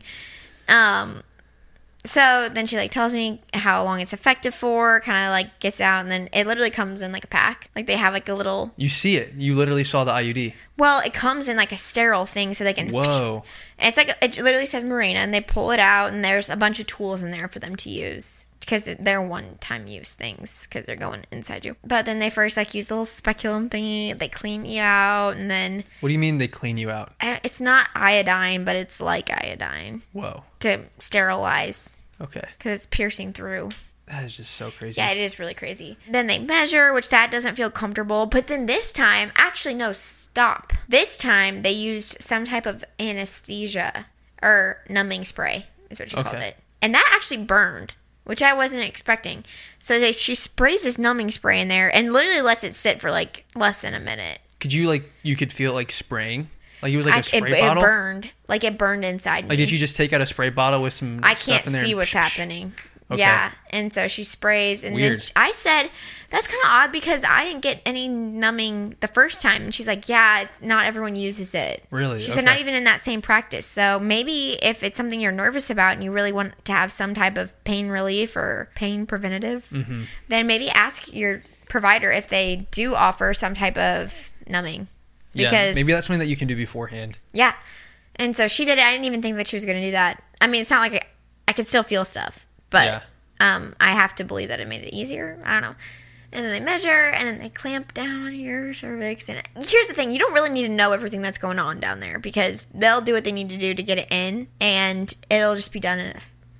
So then she like tells me how long it's effective for, kind of like gets out, and then it literally comes in like a pack. Like they have like a little. You see it. You literally saw the IUD. Well, it comes in like a sterile thing, so they can. Whoa. And it's like it literally says Mirena, and they pull it out, and there's a bunch of tools in there for them to use because they're one-time use things because they're going inside you. But then they first like use the little speculum thingy. They clean you out, and then What do you mean they clean you out? it's not iodine, but it's like iodine Whoa. to sterilize Okay. because it's piercing through. That is just so crazy. Yeah, it is really crazy. Then they measure, which that doesn't feel comfortable. But then this time, actually, no, stop. This time they used some type of anesthesia or numbing spray, is what she called Okay. it. And that actually burned, which I wasn't expecting. So she sprays this numbing spray in there and literally lets it sit for like less than a minute. Could you you could feel it like spraying? Like it was like a spray it bottle? burned. Like it burned inside me. Like did you just take out a spray bottle with some I stuff can't in there see and what's happening. Okay. Yeah, and so she sprays, and Weird. then I said, "That's kind of odd because I didn't get any numbing the first time." And she's like, "Yeah, not everyone uses it." Really? She said, Okay. "Not even in that same practice." So maybe if it's something you're nervous about and you really want to have some type of pain relief or pain preventative, Mm-hmm. then maybe ask your provider if they do offer some type of numbing. Yeah, Because maybe that's something that you can do beforehand. yeah. And so she did it. I didn't even think that she was going to do that. I mean, it's not like I could still feel stuff, but Yeah. I have to believe that it made it easier. I don't know. And then they measure, and then they clamp down on your cervix. And here's the thing. You don't really need to know everything that's going on down there because they'll do what they need to do to get it in, and it'll just be done in an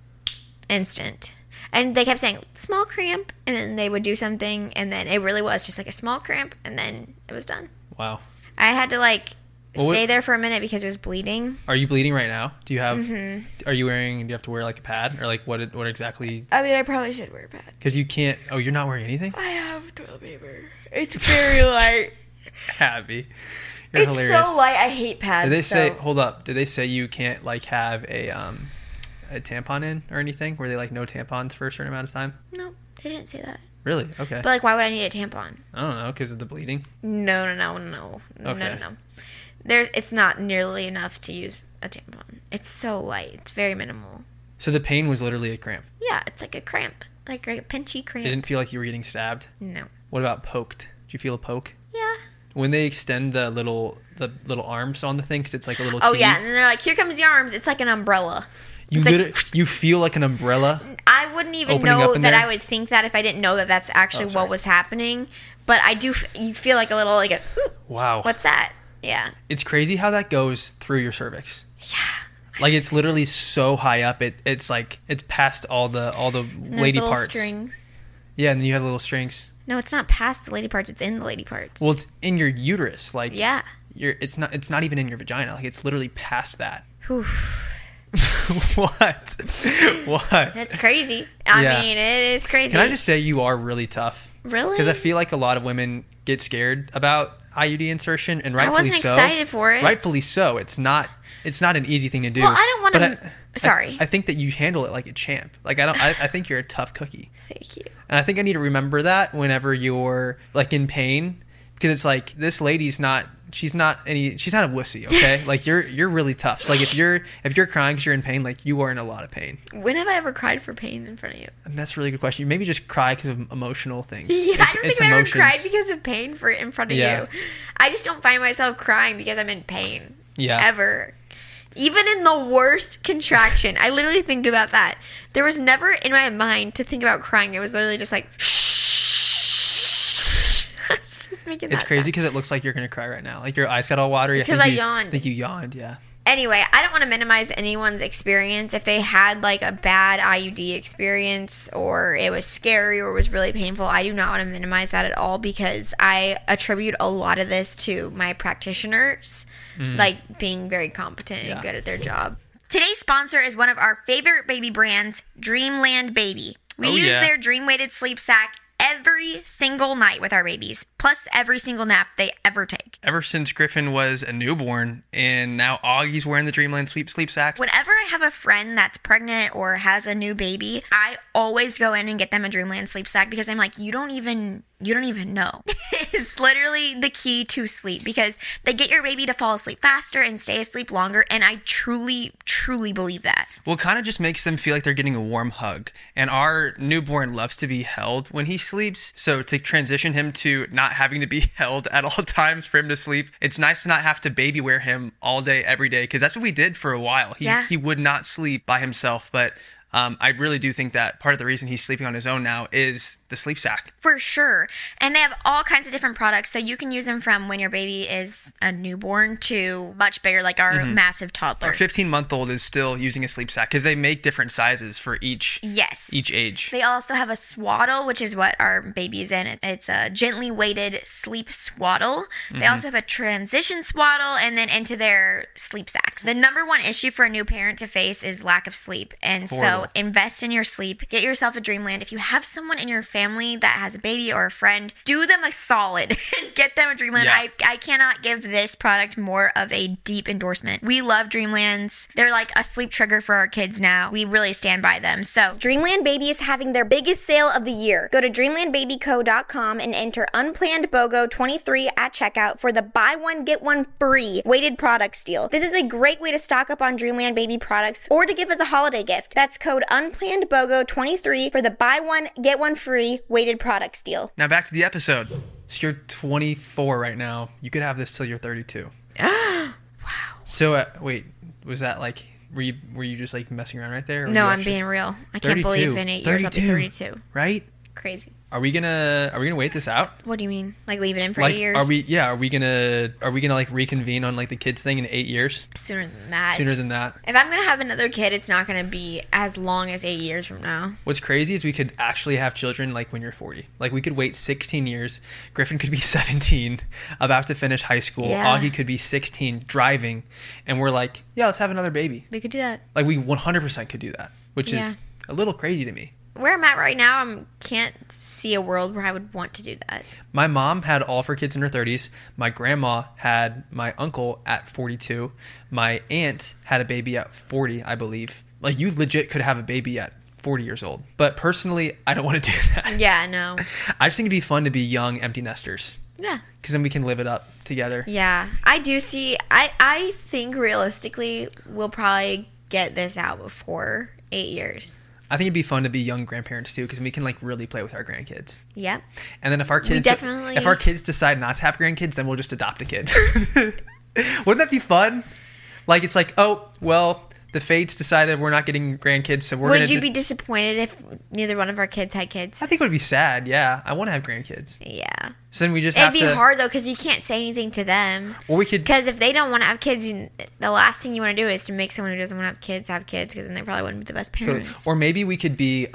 instant. And they kept saying, small cramp, and then they would do something, and then it really was just like a small cramp, and then it was done. Wow. I had to Well, stay what- there for a minute because it was bleeding. Are you bleeding right now? Do you have Mm-hmm. Are you wearing do you have to wear like a pad or like what exactly I mean, I probably should wear a pad. cuz you can't Oh, you're not wearing anything? I have toilet paper. It's very light. Abby. You're It's hilarious. so light. I hate pads. Did they say so- hold up. Did they say you can't have a tampon in or anything? Were they like no tampons for a certain amount of time? No, they didn't say that. Really? Okay. But why would I need a tampon? I don't know cuz of the bleeding. No. Okay. No. It's not nearly enough to use a tampon. It's so light. It's very minimal. So the pain was literally a cramp. Yeah, it's like a cramp, like a pinchy cramp. It didn't feel like you were getting stabbed. No. What about poked? Did you feel a poke? Yeah. When they extend the little arms on the thing, because it's like a little. Oh T, yeah, and then they're like, "Here comes the arms." It's like an umbrella. You It's like- you feel like an umbrella. I wouldn't even Opening know up in that there? I would think that if I didn't know that that's actually Oh, sorry. what was happening. But I do. You feel like a little like a. Ooh, Wow. what's that? Yeah. It's crazy how that goes through your cervix. Yeah. Like it's literally so high up. It's like it's past all the And lady little parts. strings. Yeah, and then you have little strings. No, it's not past the lady parts. It's in the lady parts. Well, it's in your uterus. Like yeah. It's not even in your vagina. Like it's literally past that. Oof. What? What? That's crazy. I Yeah. mean, it is crazy. Can I just say you are really tough? Really? Because I feel like a lot of women get scared about IUD insertion, and I rightfully wasn't so. excited for it. Rightfully so. It's not an easy thing to do. Well, I don't want But to. Sorry. I think that you handle it like a champ. Like I think you're a tough cookie. Thank you. And I think I need to remember that whenever you're like in pain, because it's like this lady's not. She's not a wussy, okay? Like you're really tough. So like if you're crying because you're in pain, like you are in a lot of pain. When have I ever cried for pain in front of you? And that's a really good question. Maybe just cry because of emotional things. Yeah, I don't think I've ever cried emotions. because of pain in front of Yeah. you. I just don't find myself crying because I'm in pain. Yeah. Ever. Even in the worst contraction. I literally think about that. There was never in my mind to think about crying. It was literally just like just making that It's crazy sound. because it looks like you're gonna cry right now. Like your eyes got all watery. It's 'cause think I you- yawned. I think you yawned. Yeah. Anyway, I don't want to minimize anyone's experience. If they had like a bad IUD experience or it was scary or was really painful, I do not want to minimize that at all because I attribute a lot of this to my practitioners, like being very competent Yeah. and good at their job. Today's sponsor is one of our favorite baby brands, Dreamland Baby. We Oh, use yeah. their dream weighted sleep sack every single night with our babies, plus every single nap they ever take. Ever since Griffin was a newborn, and now Augie's wearing the Dreamland sleep sacks. Whenever I have a friend that's pregnant or has a new baby, I always go in and get them a Dreamland sleep sack because I'm like, you don't even know. It's literally the key to sleep because they get your baby to fall asleep faster and stay asleep longer, and I truly, truly believe that. Well, it kind of just makes them feel like they're getting a warm hug. And our newborn loves to be held when he sleeps. So to transition him to not having to be held at all times for him to sleep, it's nice to not have to baby wear him all day, every day. Because that's what we did for a while. He would not sleep by himself. But I really do think that part of the reason he's sleeping on his own now is the sleep sack. For sure. And they have all kinds of different products. So you can use them from when your baby is a newborn to much bigger, like our massive toddler. Our 15-month-old is still using a sleep sack because they make different sizes for each age. They also have a swaddle, which is what our baby's in. It's a gently weighted sleep swaddle. They also have a transition swaddle and then into their sleep sacks. The number one issue for a new parent to face is lack of sleep. And Horrible. so invest in your sleep. Get yourself a Dreamland. If you have someone in your family that has a baby or a friend, do them a solid and get them a Dreamland. Yeah. I cannot give this product more of a deep endorsement. We love Dreamlands. They're like a sleep trigger for our kids now. We really stand by them. So Dreamland Baby is having their biggest sale of the year. Go to dreamlandbabyco.com and enter unplanned BOGO 23 at checkout for the buy one get one free weighted products deal. This is a great way to stock up on Dreamland Baby products or to give as a holiday gift. That's code unplanned BOGO 23 for the buy one get one free weighted products deal. Now back to the episode. So you're 24 right now. You could have this till you're 32. wow. So wait, was that like were you just like messing around right there? Or No, you I'm actually- being real. I can't believe in 8 years I'll be 32. Right? Crazy. Are we gonna wait this out? What do you mean? Like leave it in for Like 8 years? are we gonna like reconvene on like the kids thing in 8 years? Sooner than that. Sooner than that. If I'm gonna have another kid, it's not gonna be as long as 8 years from now. What's crazy is we could actually have children like when you're 40. Like we could wait 16 years. Griffin could be 17, about to finish high school. Yeah. Augie could be 16, driving, and we're like, yeah, let's have another baby. We could do that. Like we 100% could do that, which Yeah. is a little crazy to me. Where I'm at right now, I can't see a world where I would want to do that. My mom had all of her kids in her 30s. My grandma had my uncle at 42. My aunt had a baby at 40, I believe. Like you legit could have a baby at 40 years old. But personally, I don't want to do that. Yeah, no. I just think it'd be fun to be young empty nesters. Yeah. Because then we can live it up together. Yeah. I do see, I think realistically, we'll probably get this out before 8 years. I think it'd be fun to be young grandparents too, because we can like really play with our grandkids. Yep. And then if our kids decide not to have grandkids, then we'll just adopt a kid. Wouldn't that be fun? Like it's like, oh well, the fates decided we're not getting grandkids, so we're Would you be disappointed if neither one of our kids had kids? I think it would be sad. Yeah, I want to have grandkids. Yeah. So then we just It'd have be to. hard though, because you can't say anything to them. Or we could. Because if they don't want to have kids, the last thing you want to do is to make someone who doesn't want to have kids, because then they probably wouldn't be the best parents. Or maybe we could be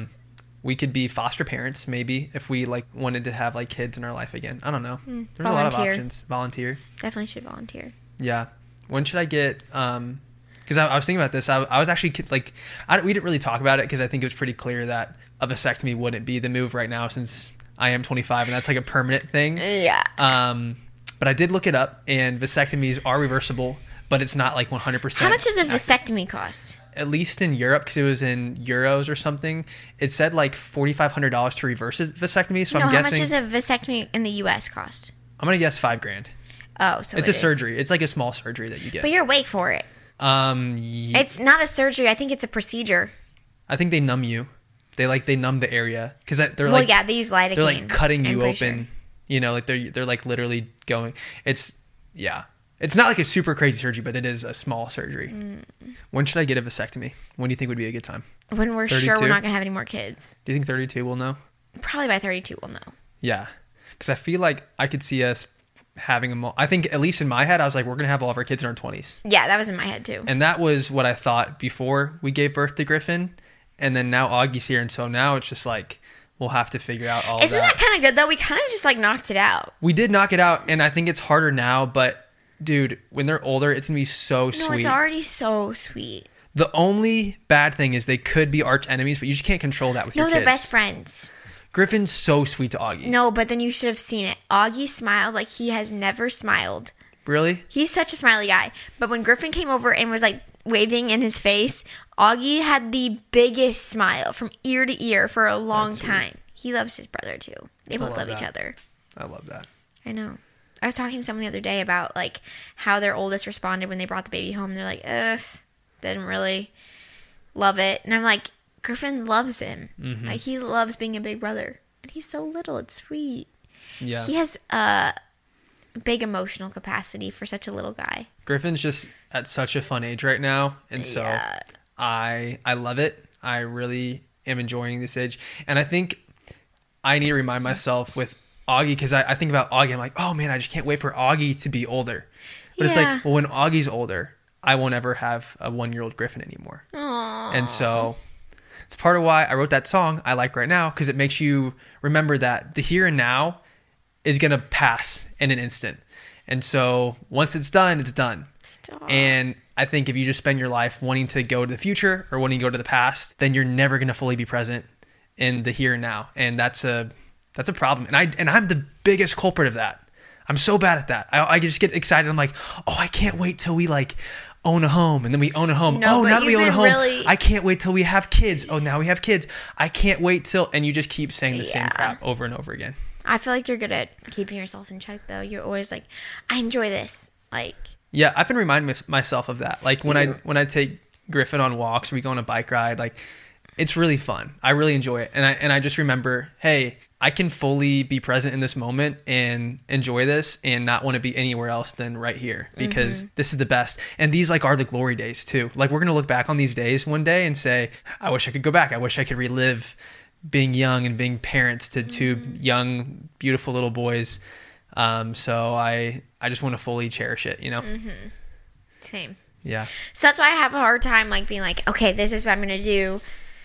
foster parents. Maybe if we like wanted to have like kids in our life again. I don't know. There's a lot of options. Volunteer. Definitely should volunteer. Yeah. When should I get? Because I was thinking about this. I was actually like, we didn't really talk about it because I think it was pretty clear that a vasectomy wouldn't be the move right now since I am 25 and that's like a permanent thing. Yeah. But I did look it up, and vasectomies are reversible, but it's not like 100%. How much does a vasectomy cost? At least in Europe, because it was in euros or something, it said like $4,500 to reverse a vasectomy. So I'm guessing. How much does a vasectomy in the U.S. cost? I'm gonna guess $5,000. Oh, so it's a surgery. It's like a small surgery that you get. But you're awake for it. It's not a surgery. I think it's a procedure. I think they numb you. They numb the area because they're like. Well, yeah, they use lidocaine. They're like cutting you open. Sure. You know, like they're like literally going. It's not like a super crazy surgery, but it is a small surgery. When should I get a vasectomy? When do you think would be a good time? When we're 32? Sure we're not gonna have any more kids. Do you think 32 will know? Probably by 32 we'll know. Yeah, because I feel like I could see us having them all. I think at least in my head, I was like, we're gonna have all of our kids in our 20s. Yeah, that was in my head too. And that was what I thought before we gave birth to Griffin, and then now Augie's here, and so now it's just like we'll have to figure out all. Isn't that kind of good though? We kind of just like knocked it out. We did knock it out, and I think it's harder now, but dude, when they're older, it's gonna be so sweet. No, it's already so sweet. The only bad thing is they could be arch enemies, but you just can't control that with your kids. No, they're best friends. Griffin's so sweet to Augie. No, but then you should have seen it. Augie smiled like he has never smiled. Really? He's such a smiley guy. But when Griffin came over and was like waving in his face, Augie had the biggest smile from ear to ear for a long time. He loves his brother too. They both love each other. I love that. I know. I was talking to someone the other day about like how their oldest responded when they brought the baby home. They're like, didn't really love it. And I'm like, Griffin loves him. Mm-hmm. Like he loves being a big brother. And he's so little. It's sweet. Yeah. He has a big emotional capacity for such a little guy. Griffin's just at such a fun age right now. And so I love it. I really am enjoying this age. And I think I need to remind myself with Augie, because I think about Augie. I'm like, oh man, I just can't wait for Augie to be older. But it's like, well, when Augie's older, I won't ever have a 1-year-old Griffin anymore. Aww. And so it's part of why I wrote that song I like right now, because it makes you remember that the here and now is going to pass in an instant. And so once it's done, it's done. Stop. And I think if you just spend your life wanting to go to the future or wanting to go to the past, then you're never going to fully be present in the here and now. And that's a problem. And I'm the biggest culprit of that. I'm so bad at that. I just get excited. I'm like, oh, I can't wait till we like own a home, and then we own a home. No, oh, now that we own a home, really... I can't wait till we have kids. Oh, now we have kids. I can't wait till, and you just keep saying the same crap over and over again. I feel like you're good at keeping yourself in check, though. You're always like, I enjoy this. Like, yeah, I've been reminding myself of that. Like when I take Griffin on walks, or we go on a bike ride, like it's really fun. I really enjoy it, and I just remember, hey, I can fully be present in this moment and enjoy this and not want to be anywhere else than right here, because this is the best. And these like are the glory days too. Like we're going to look back on these days one day and say, I wish I could go back. I wish I could relive being young and being parents to two young, beautiful little boys. So I just want to fully cherish it, you know? Same. Yeah. So that's why I have a hard time like being like, okay, this is what I'm going to do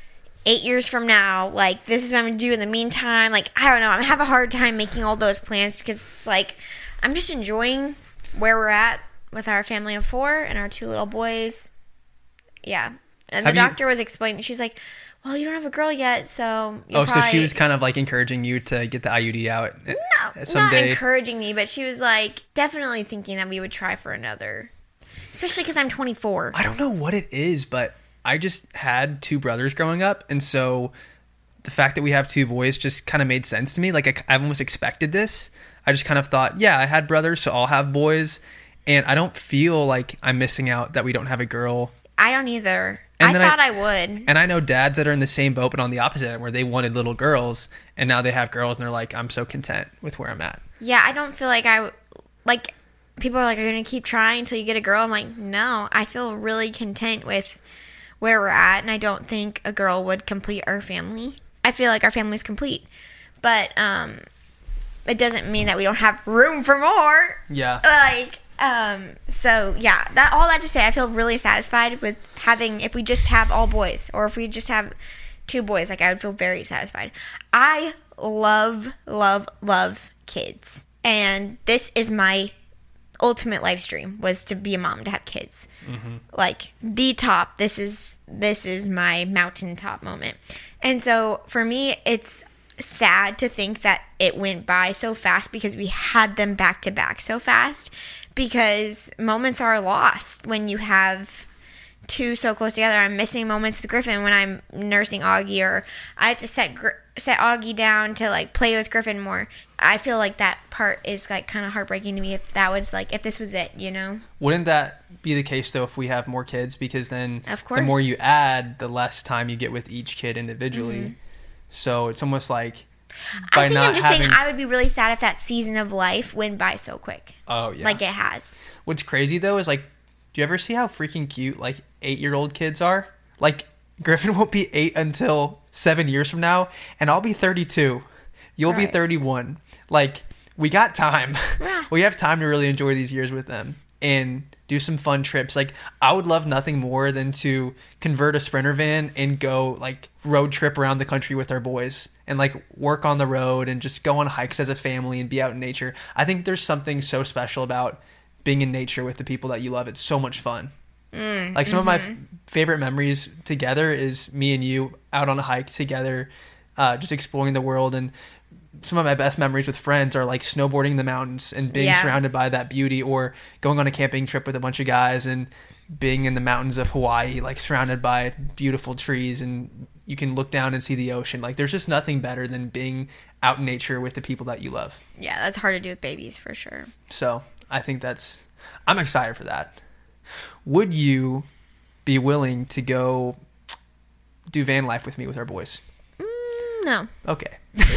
8 years from now, like this is what I'm gonna do in the meantime. Like I don't know, I have a hard time making all those plans, because it's like I'm just enjoying where we're at with our family of 4 and our 2 little boys. Yeah. And the doctor was explaining, she's like, well, you don't have a girl yet, so so she was kind of like encouraging you to get the IUD out someday. Not encouraging me, but she was like definitely thinking that we would try for another, especially because I'm 24. I don't know what it is, but I just had 2 brothers growing up, and so the fact that we have 2 boys just kind of made sense to me. Like I almost expected this. I just kind of thought, yeah, I had brothers, so I'll have boys, and I don't feel like I'm missing out that we don't have a girl. I don't either. And I thought I would. And I know dads that are in the same boat, but on the opposite end, where they wanted little girls, and now they have girls, and they're like, I'm so content with where I'm at. Yeah, I don't feel like people are like, are you going to keep trying until you get a girl? I'm like, no, I feel really content with where we're at, and I don't think a girl would complete our family. I feel like our family's complete, but it doesn't mean that we don't have room for more. Yeah. Like, so yeah, all that to say, I feel really satisfied with having, if we just have all boys, or if we just have 2 boys, like I would feel very satisfied. I love, love, love kids, and this is my ultimate life dream, was to be a mom, to have kids. Like the top, this is my mountaintop moment. And so for me, it's sad to think that it went by so fast, because we had them back to back so fast, because moments are lost when you have 2 so close together. I'm missing moments with Griffin when I'm nursing Augie, or I have to set Augie down to like play with Griffin more. I feel like that part is like kind of heartbreaking to me, if that was like, if this was it, you know? Wouldn't that be the case though if we have more kids? Because then Of course. the more you add, the less time you get with each kid individually. So it's almost like by I think not I'm just having... saying, I would be really sad if that season of life went by so quick. Oh yeah. Like it has. What's crazy though is like, do you ever see how freaking cute like 8-year-old kids are? Like Griffin won't be 8 until 7 years from now, and I'll be 32. You'll be Right. 31. Like, we got time. Yeah. We have time to really enjoy these years with them and do some fun trips. Like, I would love nothing more than to convert a Sprinter van and go like road trip around the country with our boys, and like work on the road and just go on hikes as a family and be out in nature. I think there's something so special about being in nature with the people that you love. It's so much fun. Like some of my favorite memories together is me and you out on a hike together, just exploring the world. And some of my best memories with friends are like snowboarding in the mountains and being Yeah. surrounded by that beauty, or going on a camping trip with a bunch of guys and being in the mountains of Hawaii, like surrounded by beautiful trees, and you can look down and see the ocean. Like there's just nothing better than being out in nature with the people that you love. Yeah, that's hard to do with babies for sure. So I think I'm excited for that. Would you be willing to go do van life with me with our boys? No. Okay.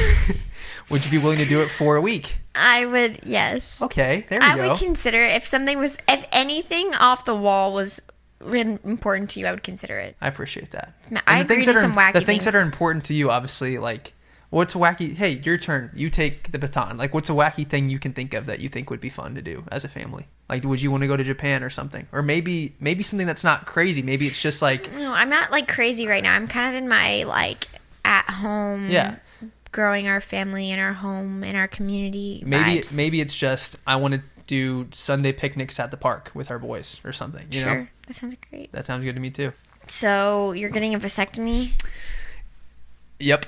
Would you be willing to do it for a week? I would, yes. Okay, there you I go. would consider, if anything off the wall was really important to you, I would consider it. I appreciate that. I And the things agree to that are some wacky the things that things. are important to you, obviously, like what's a wacky? Hey, your turn. You take the baton. Like, what's a wacky thing you can think of that you think would be fun to do as a family? Like, would you want to go to Japan or something, or maybe something that's not crazy? Maybe it's just like, No, I'm not like crazy right now. I'm kind of in my like at home, Yeah. growing our family in our home, in our community. vibes. maybe it's just I want to do Sunday picnics at the park with our boys or something. You know, Sure, that sounds great. that sounds good to me too. So you're getting a vasectomy? Yep.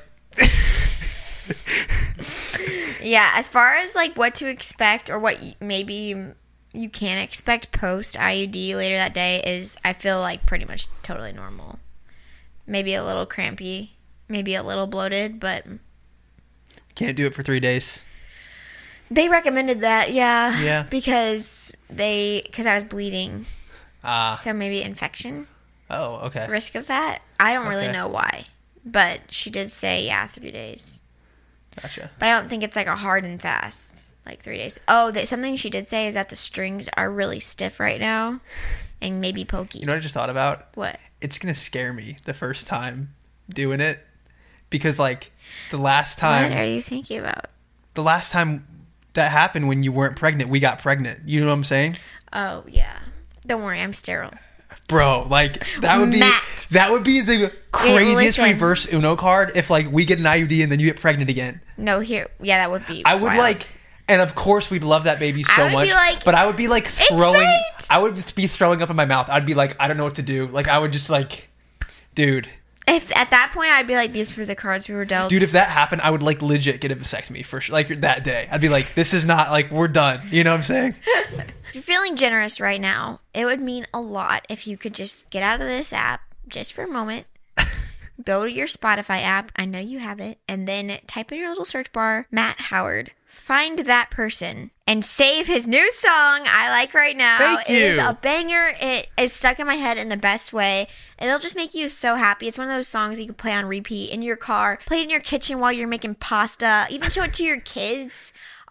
Yeah. As far as like what to expect, or what maybe you can expect post IUD later that day, is I feel like pretty much totally normal. Maybe a little crampy, maybe a little bloated, but Can't do it for 3 days. they recommended that. Yeah. Yeah. Because I was bleeding, Ah. so maybe infection. Oh, okay. Risk of that. I don't really Okay. know why, but she did say 3 days. Gotcha. But I don't think it's like a hard and fast, like 3 days. Oh, something she did say is that the strings are really stiff right now, and maybe pokey. You know what I just thought about? What? It's gonna scare me the first time doing it, because like the last time What are you thinking about? that happened when you weren't pregnant, we got pregnant. You know what I'm saying? Oh yeah. Don't worry, I'm sterile. Bro, like that would be Matt. the craziest listen. reverse Uno card if like we get an IUD and then you get pregnant again. No, here. Yeah, that would be. I would wild. like, and of course we'd love that baby so would be much. like, but I would be like "It's throwing. fate!" I would be throwing up in my mouth. I'd be like, I don't know what to do. Like I would just like, dude, If at that point I'd be like, these were the cards we were dealt. if that happened, I would like legit get a vasectomy for sure. Like that day, I'd be like, this is not like we're done. You know what I'm saying? If you're feeling generous right now, it would mean a lot if you could just get out of this app just for a moment. Go to your Spotify app. I know you have it. And then type in your little search bar, Matt Howard. Find that person and save his new song I like right now. Thank It is you. a banger. It is stuck in my head in the best way. It'll just make you so happy. It's one of those songs you can play on repeat in your car, play it in your kitchen while you're making pasta, even show it to your kids.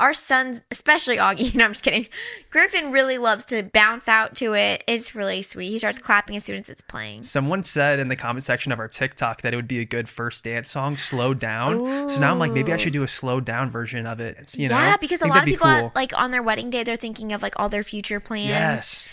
our sons, especially Augie, no, I'm just kidding. Griffin really loves to bounce out to it. It's really sweet. He starts clapping as soon as it's playing. Someone said in the comment section of our TikTok that it would be a good first dance song, Slow Down. Ooh. So now I'm like, maybe I should do a slowed down version of it. It's, yeah, because a lot of people, like on their wedding day, they're thinking of like all their future plans. Yes.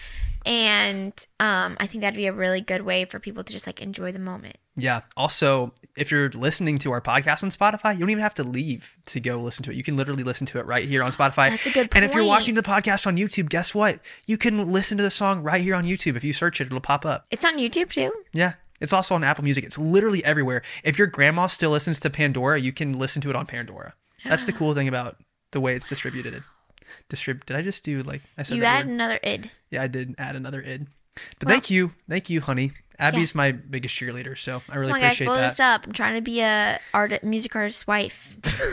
And I think that'd be a really good way for people to just like enjoy the moment. Yeah. Also, if you're listening to our podcast on Spotify, you don't even have to leave to go listen to it. You can literally listen to it right here on Spotify. That's a good point. And if you're watching the podcast on YouTube, guess what? You can listen to the song right here on YouTube. If you search it, it'll pop up. It's on YouTube too? Yeah. It's also on Apple Music. It's literally everywhere. If your grandma still listens to Pandora, you can listen to it on Pandora. That's the cool thing about the way it's distributed. Did I just do like I said? You add another id. Yeah, I did add another id. But thank you, honey. Abby's my biggest cheerleader, so I really appreciate blow that. This up. I'm trying to be a music artist's wife.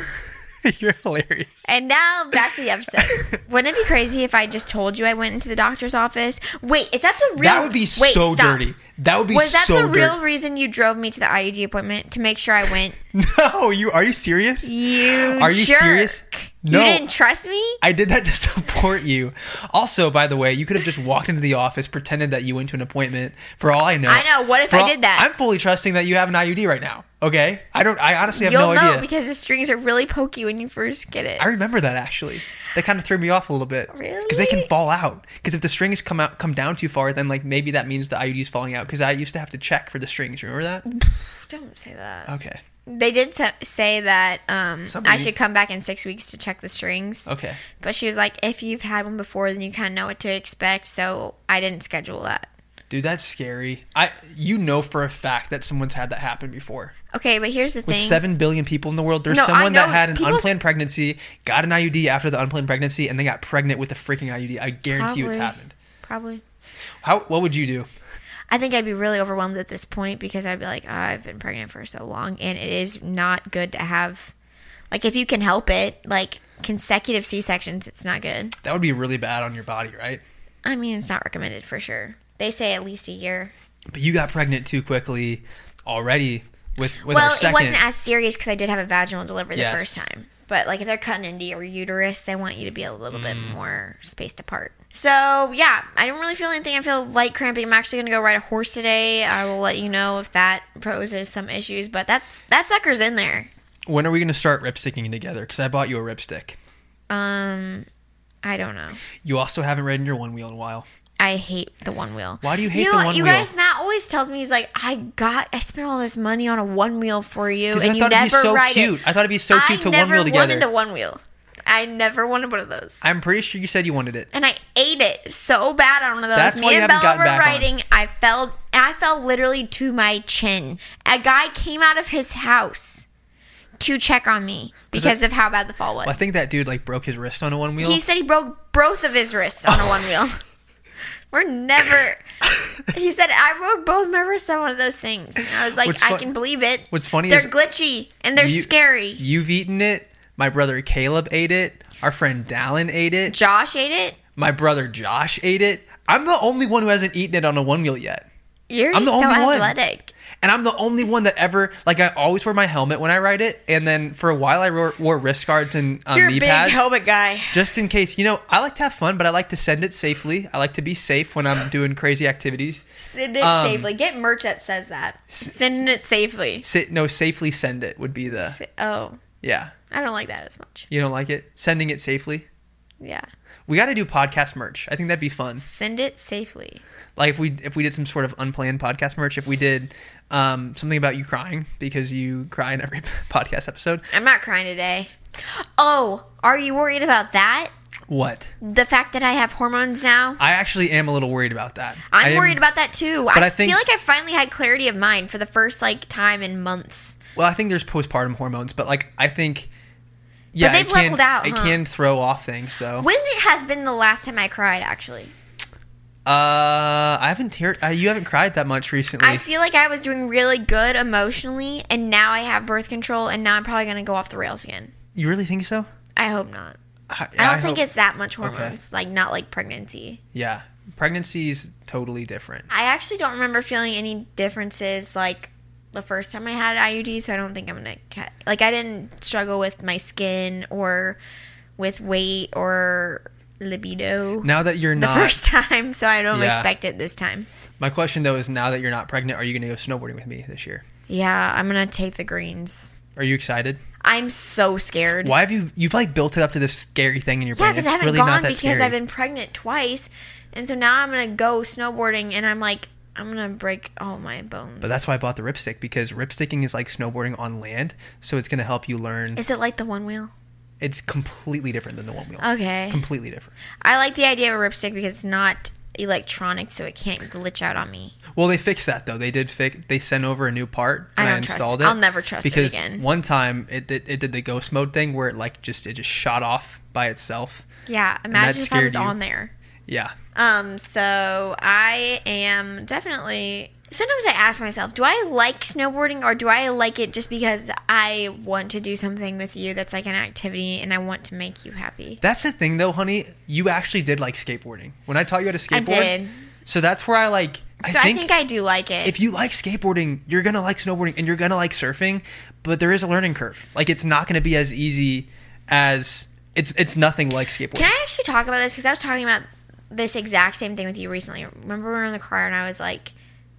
You're hilarious. And now back to the episode. Wouldn't it be crazy if I just told you I went into the doctor's office? Wait, is that the real? That would be so dirty. That would be so dirty. Was that the real reason you drove me to the IUD appointment to make sure I went? No, are you serious? Are you serious? No. You didn't trust me? I did that to support you. Also, by the way, you could have just walked into the office, pretended that you went to an appointment. For all I know. I know. What if I did that? I'm fully trusting that you have an IUD right now. Okay? I honestly have no idea. You'll know because the strings are really pokey when you first get it. I remember that actually. That kind of threw me off a little bit. Really? Because they can fall out. Because if the strings come down too far, then like maybe that means the IUD is falling out. Because I used to have to check for the strings. Remember that? Don't say that. Okay. They did say that I should come back in 6 weeks to check the strings. Okay. But she was like, if you've had one before, then you kind of know what to expect. So I didn't schedule that. Dude, that's scary. You know for a fact that someone's had that happen before. Okay, but here's the thing. With 7 billion people in the world, there's someone that had an unplanned pregnancy, got an IUD after the unplanned pregnancy, and they got pregnant with a freaking IUD. I guarantee you it's happened. Probably. What would you do? I think I'd be really overwhelmed at this point because I'd be like, I've been pregnant for so long, and it is not good to have, like, if you can help it, like, consecutive C-sections, it's not good. That would be really bad on your body, right? I mean, it's not recommended for sure. They say at least a year. But you got pregnant too quickly already with well, our second. It wasn't as serious because I did have a vaginal delivery the first time. But, like, if they're cutting into your uterus, they want you to be a little bit more spaced apart. So, yeah, I don't really feel anything. I feel light cramping. I'm actually going to go ride a horse today. I will let you know if that poses some issues. But that sucker's in there. When are we going to start ripsticking together? Because I bought you a ripstick. I don't know. You also haven't ridden your one wheel in a while. I hate the one wheel. Why do you hate the one wheel? You guys, Matt always tells me, he's like, I spent all this money on a one wheel for you, and you never ride it. I thought it'd be so cute to one wheel together. I never wanted a one wheel. I never wanted one of those. I'm pretty sure you said you wanted it. And I ate it so bad on one of those. That's why you haven't gotten back on. Me and Bella were riding. I fell literally to my chin. A guy came out of his house to check on me because of how bad the fall was. Well, I think that dude broke his wrist on a one wheel. He said he broke both of his wrists on a one wheel. He said, I broke both my wrists on one of those things. And I was like, I can believe it. What's funny they're glitchy and they're scary. You've eaten it. My brother Caleb ate it. Our friend Dallin ate it. Josh ate it. My brother Josh ate it. I'm the only one who hasn't eaten it on a one wheel yet. I'm the only one. Athletic. And I'm the only one that ever, I always wear my helmet when I ride it. And then for a while I wore wrist guards and You're knee a big pads. helmet guy. Just in case. I like to have fun, but I like to send it safely. I like to be safe when I'm doing crazy activities. Send it safely. Get merch that says that. Send it safely. Safely send it would be the... Yeah. I don't like that as much. You don't like it? Sending it safely? Yeah. We got to do podcast merch. I think that'd be fun. Send it safely. Like if we did some sort of unplanned podcast merch, if we did something about you crying because you cry in every podcast episode. I'm not crying today. Oh, are you worried about that? What? The fact that I have hormones now? I actually am a little worried about that. I'm worried about that too. But I feel like I finally had clarity of mind for the first time in months. Well, I think there's postpartum hormones, but I think... Yeah, but they've leveled out, It can throw off things, though. When has been the last time I cried, actually? I haven't you haven't cried that much recently. I feel like I was doing really good emotionally, and now I have birth control, and now I'm probably going to go off the rails again. You really think so? I hope not. I don't think it's that much hormones, not like pregnancy. Yeah, pregnancy's totally different. I actually don't remember feeling any differences, the first time I had IUD, so I don't think I'm going to... I didn't struggle with my skin or with weight or libido Now that you're the not... first time, so I don't Yeah. respect it this time. My question, though, is now that you're not pregnant, are you going to go snowboarding with me this year? Yeah, I'm gonna take the greens. Are you excited? I'm so scared. Why have you've like built it up to this scary thing in your Yeah, brain? because It's I haven't really gone not that because scary. I've been pregnant twice, and so now I'm gonna go snowboarding, and I'm like, I'm gonna break all my bones. But that's why I bought the ripstick, because ripsticking is like snowboarding on land, so it's going to help you learn. Is it like the one wheel? It's completely different than the one wheel. Okay. Completely different. I like the idea of a ripstick because it's not electronic, so it can't glitch out on me. Well, they fixed that though. They sent over a new part, I and I don't trust installed it. it. I'll never trust it because again. one time it did the ghost mode thing where it just shot off by itself. Yeah, that imagine if I was scared you. on there. Yeah. So I am definitely. Sometimes I ask myself, do I like snowboarding or do I like it just because I want to do something with you that's like an activity and I want to make you happy? That's the thing though, honey. You actually did like skateboarding. When I taught you how to skateboard. I did. So that's where I think I do like it. if you like skateboarding, you're going to like snowboarding and you're going to like surfing, but there is a learning curve. Like it's not going to be as easy as it's nothing like skateboarding. Can I actually talk about this? Because I was talking about this exact same thing with you recently. Remember we were in the car and I was like,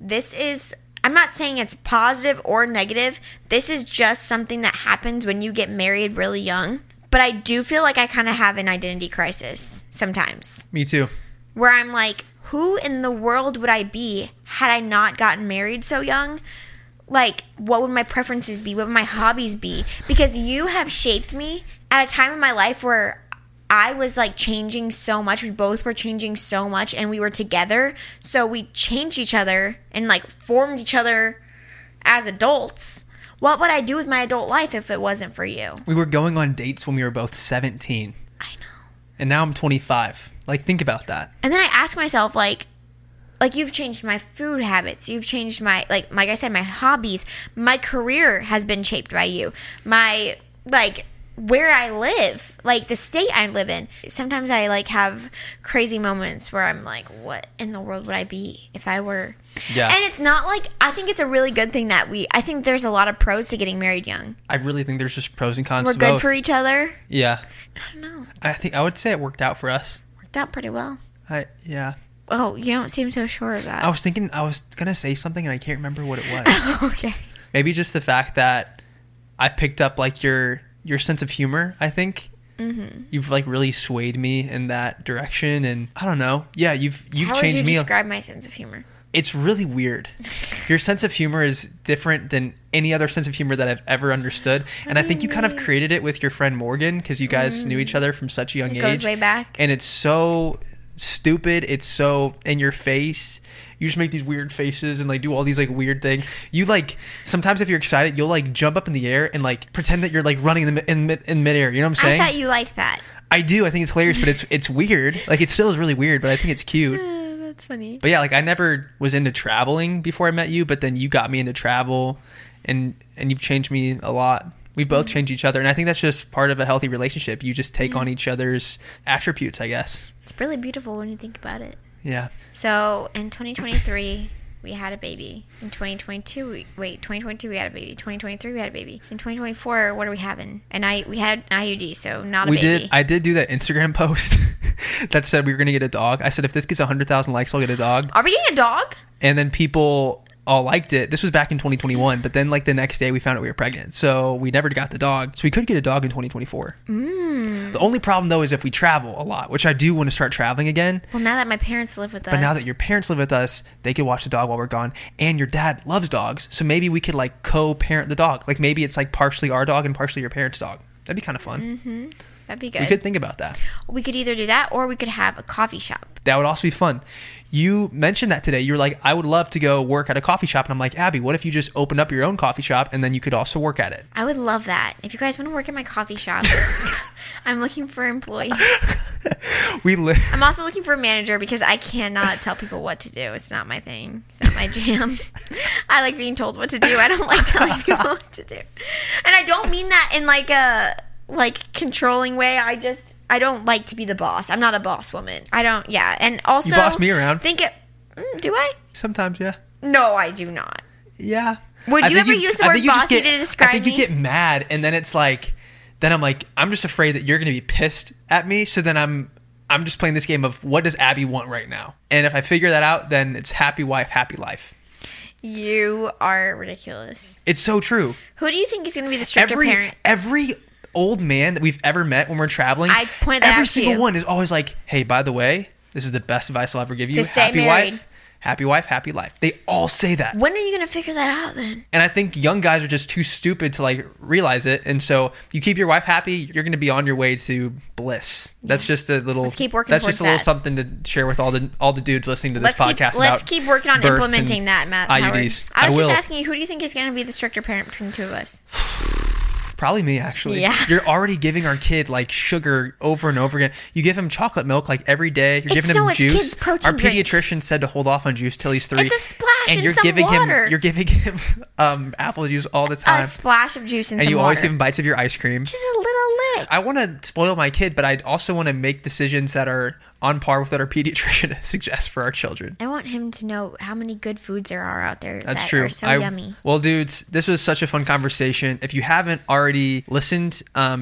I'm not saying it's positive or negative. This is just something that happens when you get married really young. But I do feel like I kind of have an identity crisis sometimes. Me too. Where I'm like, who in the world would I be had I not gotten married so young? Like, what would my preferences be? What would my hobbies be? Because you have shaped me at a time in my life where I was like changing so much. We both were changing so much and we were together. So we changed each other and like formed each other as adults. What would I do with my adult life if it wasn't for you? We were going on dates when we were both 17. I know. And now I'm 25. Like, think about that. And then I ask myself, like you've changed my food habits. You've changed my, like I said, my hobbies. My career has been shaped by you. My, where I live, like the state I live in. Sometimes I like have crazy moments where I'm like, what in the world would I be if I were? Yeah. And it's not like, I think it's a really good thing that I think there's a lot of pros to getting married young. I really think there's just pros and cons We're to good both. for each other. Yeah. I don't know. I would say it worked out for us. Worked out pretty well. Yeah. Oh, you don't seem so sure of that. I was going to say something and I can't remember what it was. Okay. Maybe just the fact that I picked up like your sense of humor, I think. Mm-hmm. You've like really swayed me in that direction, and I don't know. Yeah, you've How changed would me. you describe my sense of humor? It's really weird. Your sense of humor is different than any other sense of humor that I've ever understood, and I think you kind of created it with your friend Morgan because you guys knew each other from such a young age. It goes way back. And it's so stupid. It's so in your face. You just make these weird faces and like do all these like weird things. You like sometimes if you're excited, you'll like jump up in the air and like pretend that you're like running in midair. You know what I'm saying? I thought you liked that. I do. I think it's hilarious, but it's weird. Like it still is really weird, but I think it's cute. That's funny. But yeah, like I never was into traveling before I met you, but then you got me into travel, and you've changed me a lot. We both changed each other, and I think that's just part of a healthy relationship. You just take on each other's attributes, I guess. It's really beautiful when you think about it. Yeah. So in 2023, we had a baby. In 2022, 2022 we had a baby. 2023 we had a baby. In 2024, what are we having? And we had an IUD, so not a baby. I did do that Instagram post that said we were gonna get a dog. I said if this gets 100,000 likes, I'll get a dog. Are we getting a dog? And then people all liked it. This was back in 2021, but then like the next day we found out we were pregnant, so we never got the dog. So we could get a dog in 2024. The only problem though is if we travel a lot, which I do want to start traveling again. Well, now that my parents live with us. But now that your parents live with us, they could watch the dog while we're gone, and your dad loves dogs, so maybe we could like co-parent the dog. Like maybe it's like partially our dog and partially your parents' dog. That'd be kind of fun. That'd be good. We could think about that. We could either do that or we could have a coffee shop. That would also be fun. You mentioned that today. You were like, I would love to go work at a coffee shop. And I'm like, Abby, what if you just opened up your own coffee shop and then you could also work at it? I would love that. If you guys want to work at my coffee shop, I'm looking for employees. I'm also looking for a manager because I cannot tell people what to do. It's not my thing. It's not my jam. I like being told what to do. I don't like telling people what to do. And I don't mean that in like a controlling way. I don't like to be the boss. I'm not a boss woman. I don't. Yeah. And also, You boss me around. Do I? Sometimes, yeah. No, I do not. Yeah. Would you ever use the word bossy to describe I think me? you get mad, and then it's like, then I'm like, I'm just afraid that you're going to be pissed at me. So then I'm just playing this game of what does Abby want right now? And if I figure that out, then it's happy wife, happy life. You are ridiculous. It's so true. Who do you think is going to be the stricter parent? Every old man that we've ever met when we're traveling, I pointed that out to every single you. one is always like, hey, by the way, this is the best advice I'll ever give you. To stay married. Happy wife, happy life. They all say that. When are you going to figure that out then? And I think young guys are just too stupid to like realize it. And so you keep your wife happy, you're going to be on your way to bliss. That's just a little. Let's keep working That's towards just a little that. something to share with all the dudes listening to this podcast. Let's about keep working on birth implementing and that, Matt. IUDs. Howard. I was I just will. asking you, who do you think is going to be the stricter parent between the two of us? Probably me, actually. Yeah. You're already giving our kid like sugar over and over again. You give him chocolate milk like every day. You're giving him it's juice. kids' protein Our drink. pediatrician said to hold off on juice till he's 3. It's a splash and in you're some giving water. him. You're giving him apple juice all the time. A splash of juice in and some you water. always give him bites of your ice cream. Just a little lick. I want to spoil my kid, but I also want to make decisions that are on par with what our pediatrician suggests for our children. I want him to know how many good foods there are out there That's that true. are so yummy. Well, dudes, this was such a fun conversation. If you haven't already listened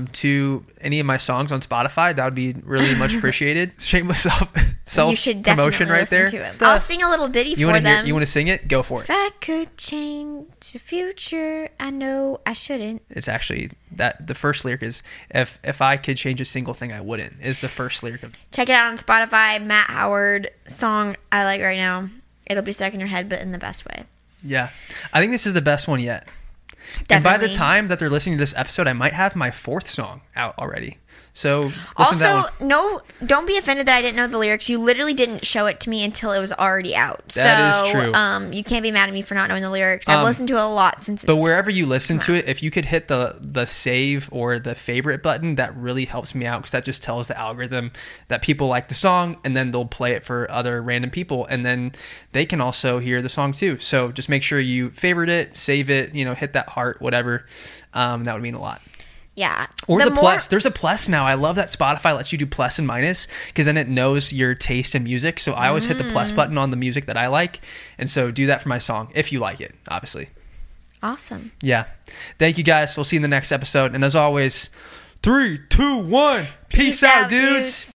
to any of my songs on Spotify, that would be really much appreciated. Shameless self You should promotion definitely right listen there. to him. I'll sing a little ditty You for want to them. You want to sing it? Go for it. If I could change the future, I know I shouldn't. It's actually that the first lyric is if I could change a single thing, I wouldn't. Is the first lyric of. Check it out on Spotify. Matt Howard song I like right now. It'll be stuck in your head, but in the best way. Yeah, I think this is the best one yet. And by the Definitely. time that they're listening to this episode, I might have my 4th song out already. So listen to that Also, one. no, don't be offended that I didn't know the lyrics. You literally didn't show it to me until it was already out. That is true. You can't be mad at me for not knowing the lyrics. I've listened to it a lot since it's But wherever you listen to it, if you could hit the save or the favorite button, that really helps me out because that just tells the algorithm that people like the song, and then they'll play it for other random people, and then they can also hear the song too. So just make sure you favorite it, save it, hit that heart, whatever. That would mean a lot. Yeah. Or the more- plus. There's a plus now. I love that Spotify lets you do plus and minus because then it knows your taste in music. So I always hit the plus button on the music that I like. And so do that for my song if you like it, obviously. Awesome. Yeah. Thank you guys. We'll see you in the next episode. And as always, 3, 2, 1. Peace out, dudes.